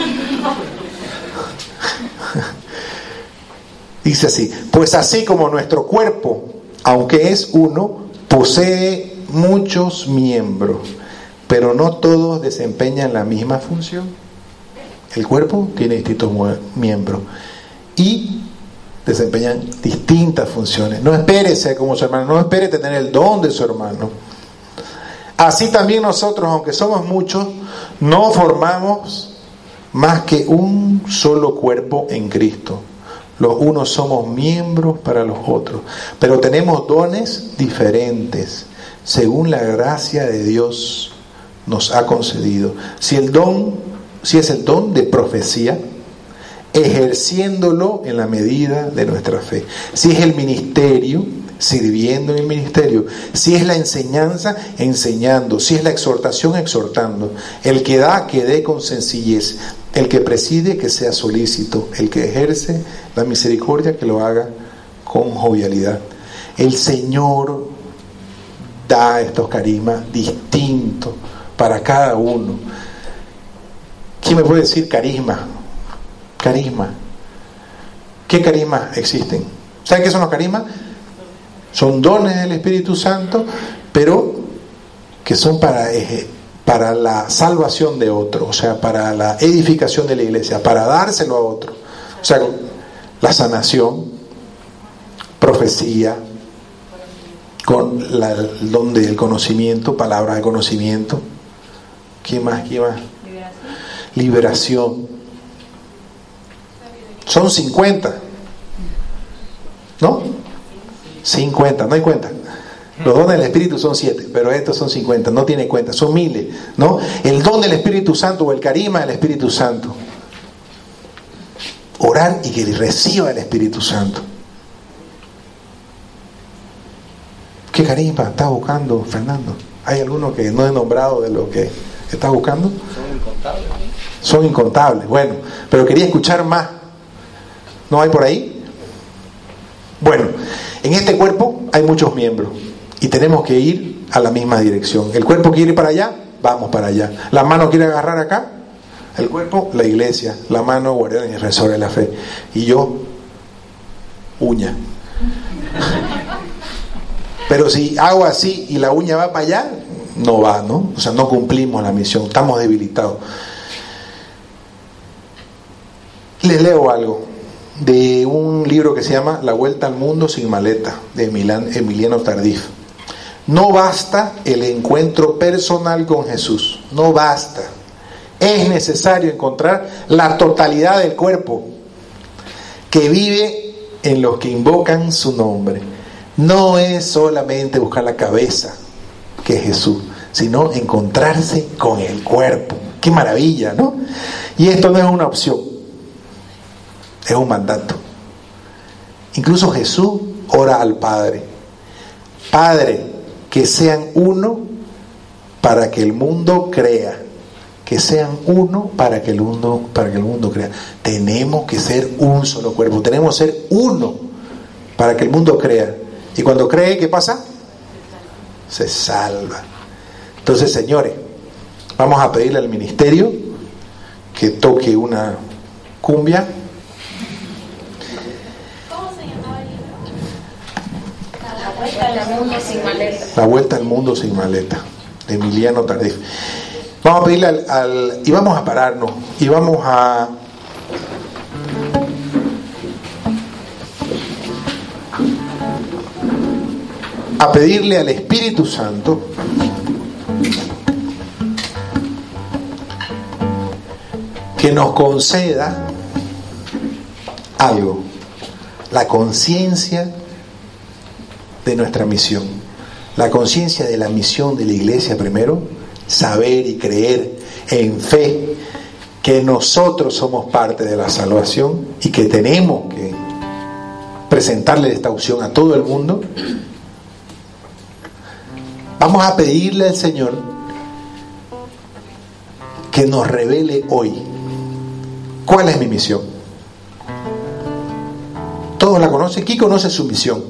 Dice así: pues así como nuestro cuerpo, aunque es uno, posee muchos miembros, pero no todos desempeñan la misma función. El cuerpo tiene distintos miembros y desempeñan distintas funciones. No espere ser como su hermano, no espere tener el don de su hermano. Así también nosotros, aunque somos muchos, no formamos más que un solo cuerpo en Cristo. Los unos somos miembros para los otros, pero tenemos dones diferentes según la gracia de Dios nos ha concedido. Si es el don de profecía, ejerciéndolo en la medida de nuestra fe. Si es el ministerio, sirviendo en el ministerio. Si es la enseñanza, enseñando. Si es la exhortación, exhortando. El que da, que dé con sencillez. El que preside, que sea solícito. El que ejerce la misericordia, que lo haga con jovialidad. El Señor da estos carismas distintos para cada uno. ¿Quién me puede decir carisma? Carisma. ¿Qué carismas existen? ¿Saben qué son los carismas? Son dones del Espíritu Santo, pero que son para la salvación de otro, o sea, para la edificación de la iglesia, para dárselo a otro. O sea, la sanación, profecía, con el don del conocimiento, palabras de conocimiento. ¿Quién más? Liberación. Son 50, ¿no? 50, no hay cuenta. Los dones del Espíritu son 7, pero estos son 50, no tiene cuenta, son miles, ¿no? El don del Espíritu Santo o el carisma del Espíritu Santo. Orar y que reciba el Espíritu Santo. ¿Qué carisma está buscando, Fernando? ¿Hay alguno que no he nombrado de lo que está buscando? Son incontables. Son incontables, bueno, pero quería escuchar más. ¿No hay por ahí? Bueno, en este cuerpo hay muchos miembros y tenemos que ir a la misma dirección. El cuerpo quiere ir para allá, vamos para allá. La mano quiere agarrar acá, el cuerpo, la iglesia. La mano, guardián y defensor de la fe. Y yo, uña. Pero si hago así y la uña va para allá, no va, ¿no? O sea, no cumplimos la misión, estamos debilitados. Les leo algo de un libro que se llama La Vuelta al Mundo sin maleta, de Emiliano Tardif. No basta el encuentro personal con Jesús, no basta. Es necesario encontrar la totalidad del cuerpo que vive en los que invocan su nombre. No es solamente buscar la cabeza, que es Jesús, sino encontrarse con el cuerpo. ¡Qué maravilla!, ¿no? Y esto no es una opción, es un mandato. Incluso Jesús ora al Padre: Padre, que sean uno para que el mundo crea. Que sean uno para que el mundo crea. Tenemos que ser un solo cuerpo, tenemos que ser uno para que el mundo crea. Y cuando cree, ¿qué pasa? Se salva. Entonces, señores, vamos a pedirle al ministerio que toque una cumbia. La Vuelta al Mundo sin maleta, de Emiliano Tardif. Vamos a pedirle y vamos a pararnos y vamos a pedirle al Espíritu Santo que nos conceda algo: la conciencia de nuestra misión, la conciencia de la misión de la iglesia. Primero, saber y creer en fe que nosotros somos parte de la salvación y que tenemos que presentarle esta opción a todo el mundo. Vamos a pedirle al Señor que nos revele hoy cuál es mi misión. Todos la conocen. ¿Quién conoce su misión?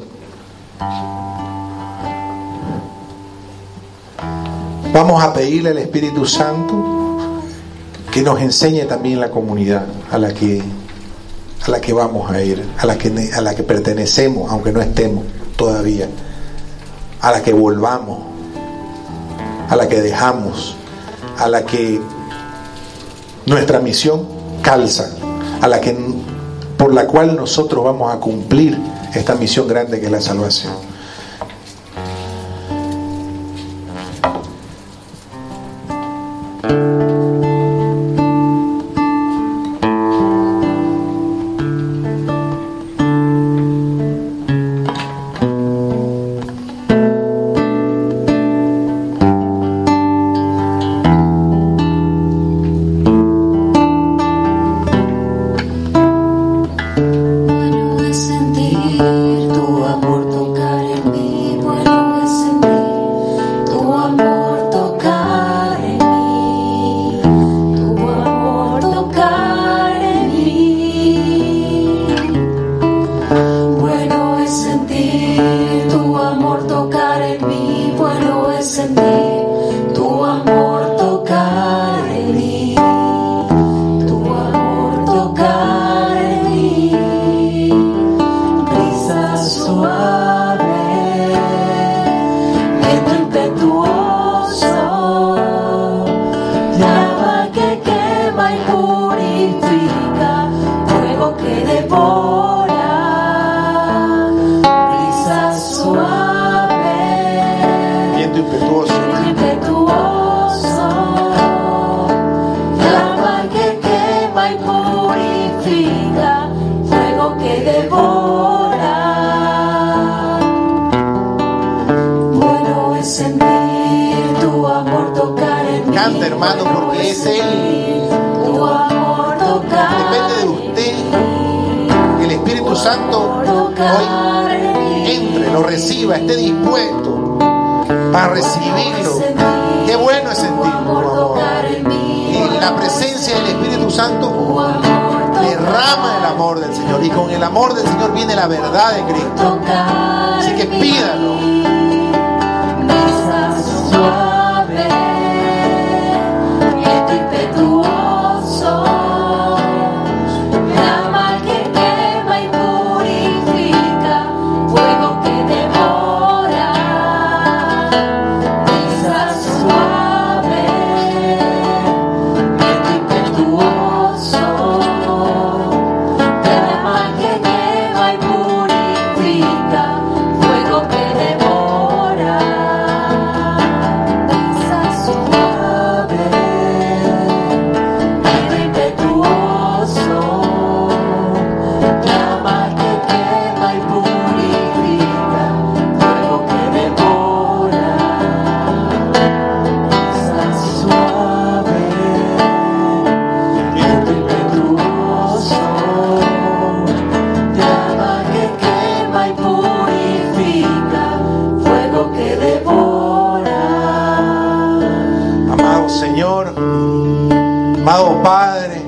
Vamos a pedirle al Espíritu Santo que nos enseñe también la comunidad a la que vamos a ir, a la que pertenecemos, aunque no estemos todavía, a la que volvamos, a la que dejamos, a la que nuestra misión calza, por la cual nosotros vamos a cumplir esta misión grande que es la salvación. Canta, hermano, porque es Él. Depende de usted. El Espíritu Santo hoy entre, lo reciba, esté dispuesto para recibirlo. Qué bueno es sentirlo, amor. Y la presencia del Espíritu Santo derrama el amor del Señor. Y con el amor del Señor viene la verdad de Cristo. Así que pídalo. Amado Padre,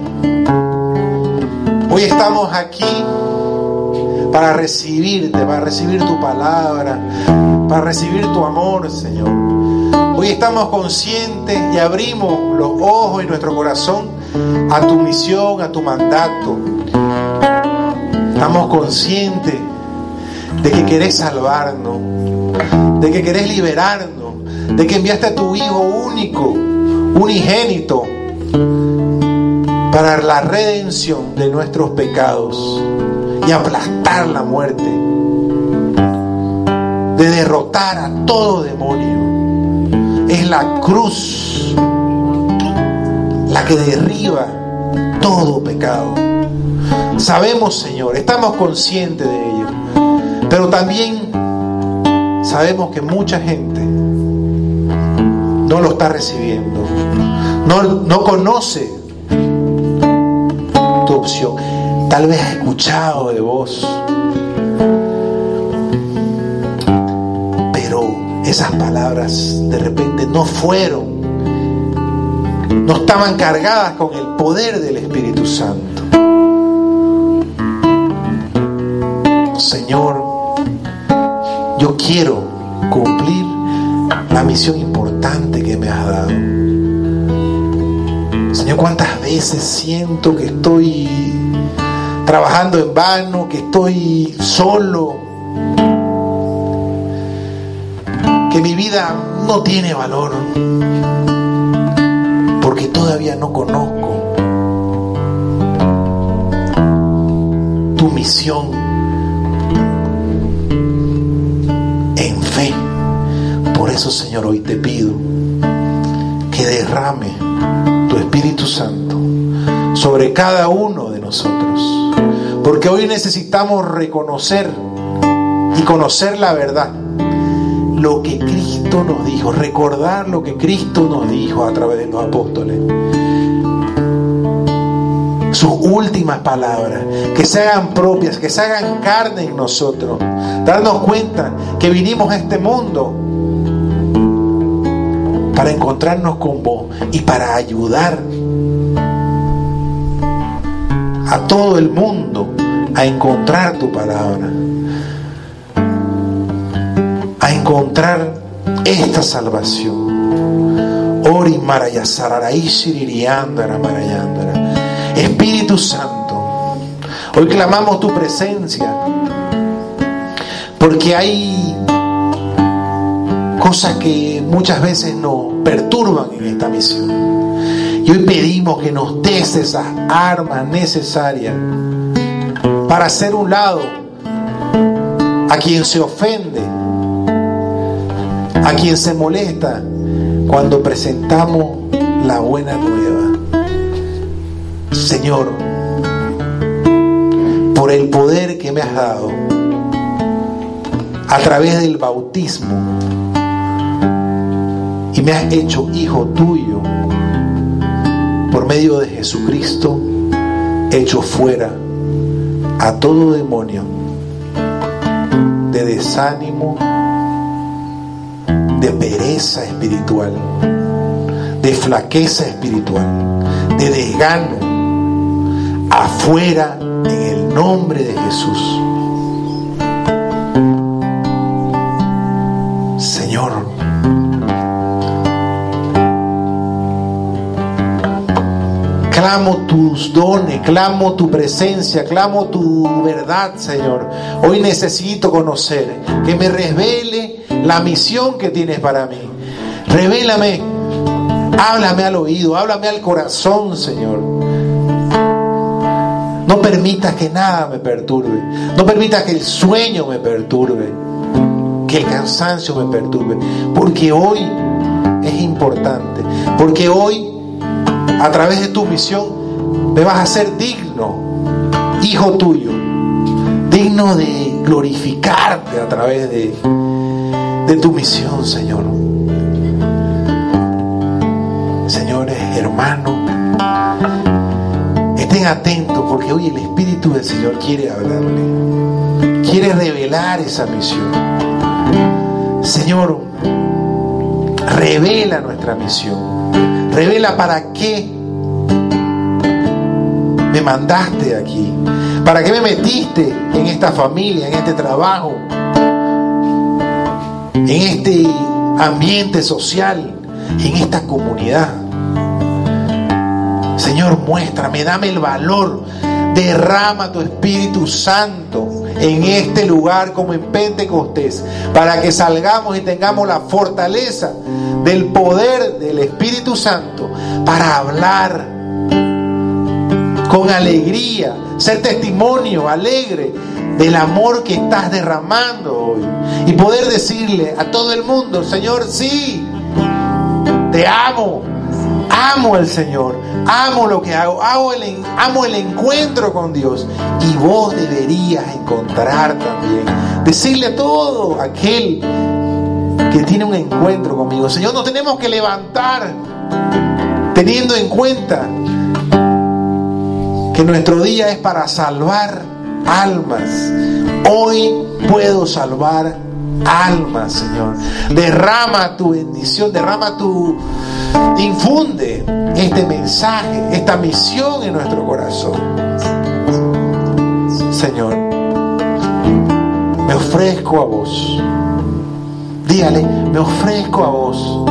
hoy estamos aquí para recibirte, para recibir tu palabra, para recibir tu amor, Señor. Hoy estamos conscientes y abrimos los ojos y nuestro corazón a tu misión, a tu mandato. Estamos conscientes de que querés salvarnos, de que querés liberarnos, de que enviaste a tu Hijo único, unigénito, para la redención de nuestros pecados y aplastar la muerte, de derrotar a todo demonio. Es la cruz la que derriba todo pecado. Sabemos, Señor, estamos conscientes de ello, pero también sabemos que mucha gente no lo está recibiendo, no conoce tu opción. Tal vez ha escuchado de vos, pero esas palabras de repente no estaban cargadas con el poder del Espíritu Santo. Señor, yo quiero cumplir la misión importante que me has dado. Señor, cuántas veces siento que estoy trabajando en vano, que estoy solo, que mi vida no tiene valor, porque todavía no conozco tu misión en fe. Por eso, Señor, hoy te pido que derrame tu Espíritu Santo sobre cada uno de nosotros, porque hoy necesitamos reconocer y conocer la verdad, lo que Cristo nos dijo, recordar lo que Cristo nos dijo a través de los apóstoles, sus últimas palabras, que se hagan propias, que se hagan carne en nosotros, darnos cuenta que vinimos a este mundo para encontrarnos con vos y para ayudar a todo el mundo a encontrar tu palabra, a encontrar esta salvación. Ori marayasararaí shiririandara marayandara. Espíritu Santo, hoy clamamos tu presencia, porque hay cosas que muchas veces nos perturban en esta misión. Y hoy pedimos que nos des esas armas necesarias para hacer un lado a quien se ofende, a quien se molesta cuando presentamos la buena nueva. Señor, por el poder que me has dado a través del bautismo y me has hecho hijo tuyo por medio de Jesucristo, echo fuera a todo demonio de desánimo, de pereza espiritual, de flaqueza espiritual, de desgano, afuera en el nombre de Jesús. Señor, clamo tus dones, clamo tu presencia, clamo tu verdad, Señor. Hoy necesito conocer, que me revele la misión que tienes para mí. Revélame, háblame al oído, háblame al corazón, Señor. No permitas que nada me perturbe. No permitas que el sueño me perturbe, que el cansancio me perturbe. Porque hoy es importante. Porque hoy, a través de tu misión, me vas a hacer digno, hijo tuyo. Digno de glorificarte a través de tu misión, Señor. Señores, hermanos, estén atentos, porque hoy el Espíritu del Señor quiere hablarle, quiere revelar esa misión. Señor, revela nuestra misión, revela para qué me mandaste aquí, para qué me metiste en esta familia, en este trabajo, en este ambiente social, en esta comunidad. Señor, muéstrame, dame el valor, derrama tu Espíritu Santo en este lugar como en Pentecostés, para que salgamos y tengamos la fortaleza del poder del Espíritu Santo para hablar con alegría, ser testimonio alegre del amor que estás derramando hoy, y poder decirle a todo el mundo: Señor, sí, te amo. Amo al Señor, amo lo que hago, amo el encuentro con Dios. Y vos deberías encontrar también, decirle a todo aquel que tiene un encuentro conmigo: Señor, nos tenemos que levantar teniendo en cuenta que nuestro día es para salvar almas. Hoy puedo salvar almas, Señor. Derrama tu bendición, infunde este mensaje, esta misión en nuestro corazón, Señor. ofrezco a vos. Dígale, me ofrezco a vos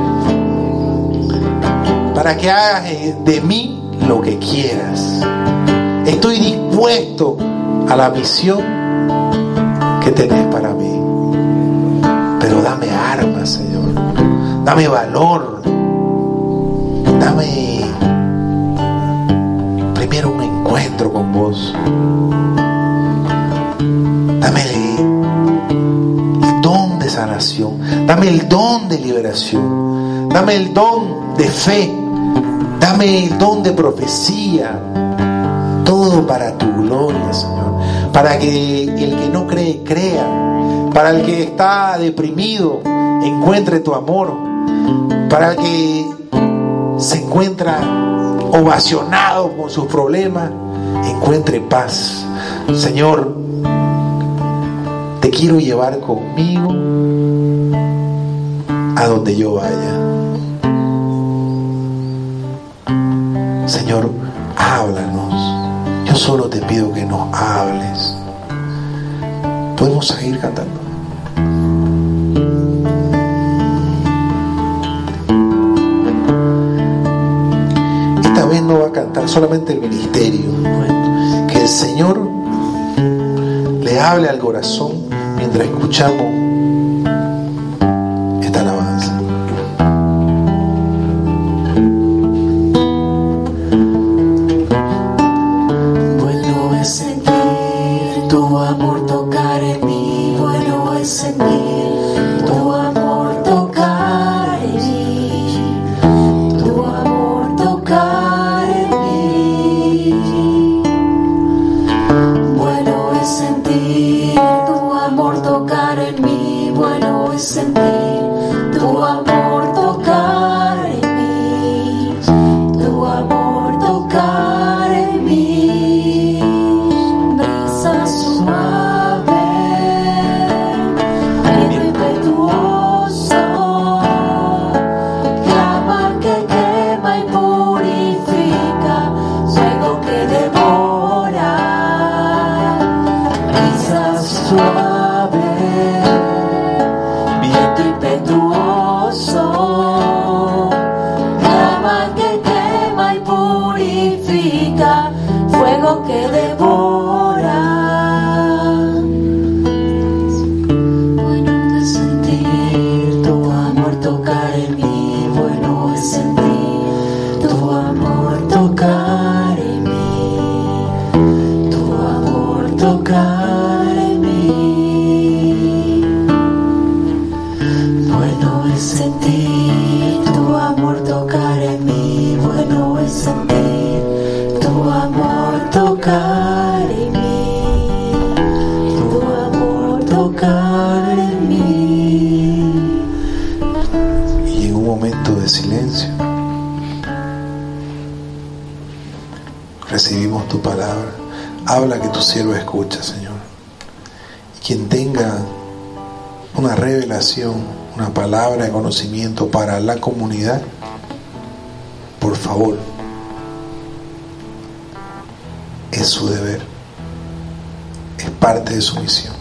para que hagas de mí lo que quieras. Estoy dispuesto a la misión que tenés para mí. Pero dame armas, Señor. Dame valor. Dame primero un encuentro con vos. Dame el don de sanación. Dame el don de liberación. Dame el don de fe. Dame el don de profecía. Todo para tu gloria, Señor. Para que el que no cree, crea. Para el que está deprimido, encuentre tu amor. Para el que se encuentra ovacionado con sus problemas, encuentre paz. Señor, te quiero llevar conmigo a donde yo vaya. Señor, háblanos. Yo solo te pido que nos hables. ¿Podemos seguir cantando? Esta vez no va a cantar solamente el ministerio. Que el Señor le hable al corazón mientras escuchamos esta alabanza. Bueno es sentir tu amor tocar en mí, bueno es sentir tu amor tocar en mí, tu amor tocar en mí. Bueno es sentir tu amor tocar en mí, bueno es sentir tu amor tocar en mí, tu amor tocar en mí. Brisa suave, viento impetuoso, llama que quema y purifica, fuego que devora. Brisa suave, viento impetuoso, llama que quema y purifica, fuego que devora. Bueno es sentir tu amor tocar en mí, bueno es sentir tu amor tocar en mí, tu amor tocar en mí. Bueno es sentir tu amor tocar en mí, bueno es sentir tu amor tocar en mí, tu amor tocar en mí. Y en un momento de silencio recibimos tu palabra. Habla, que tu siervo escucha, Señor. Y quien tenga una revelación, una palabra de conocimiento para la comunidad, por favor, es su deber, es parte de su misión.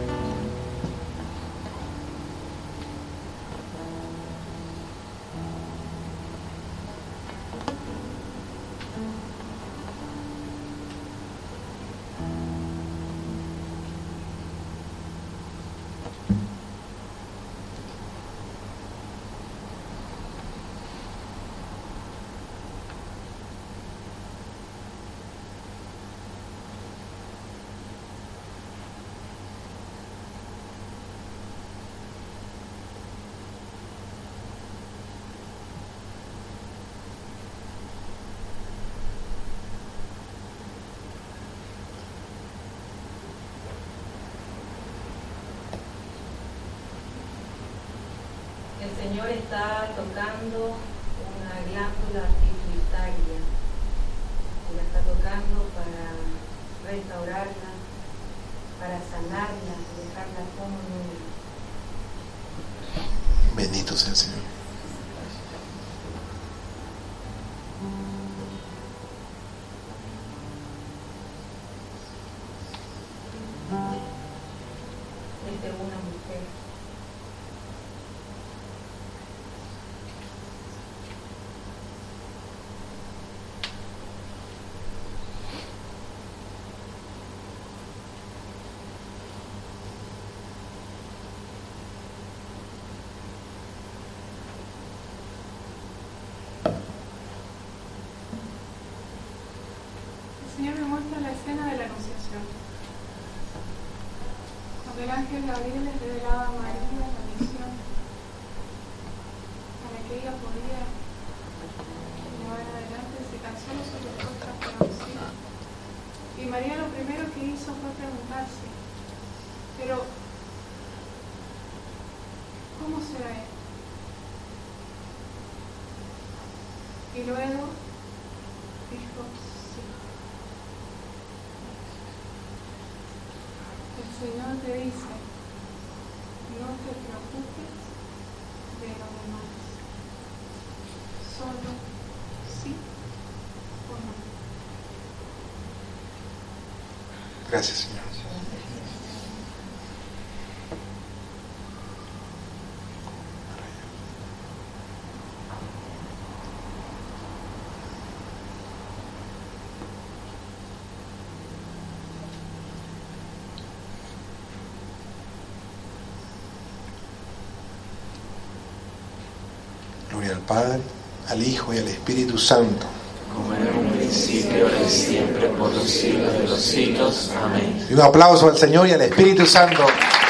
El Señor está tocando una glándula pituitaria, la está tocando para restaurarla, para sanarla, dejarla como nueva. Bendito sea el Señor. ángel Gabriel les revelaba a María la misión para que ella podía llevar adelante ese tan solo sobre todo trabajo. Y María lo primero que hizo fue preguntarse, pero ¿cómo será él? Y luego dijo, sí. El Señor te dice, no te preocupes de lo demás, solo sí o no. Gracias, Señor. Gloria al Padre, al Hijo y al Espíritu Santo. Como en un principio, ahora y siempre, por los siglos de los siglos. Amén. Y un aplauso al Señor y al Espíritu Santo.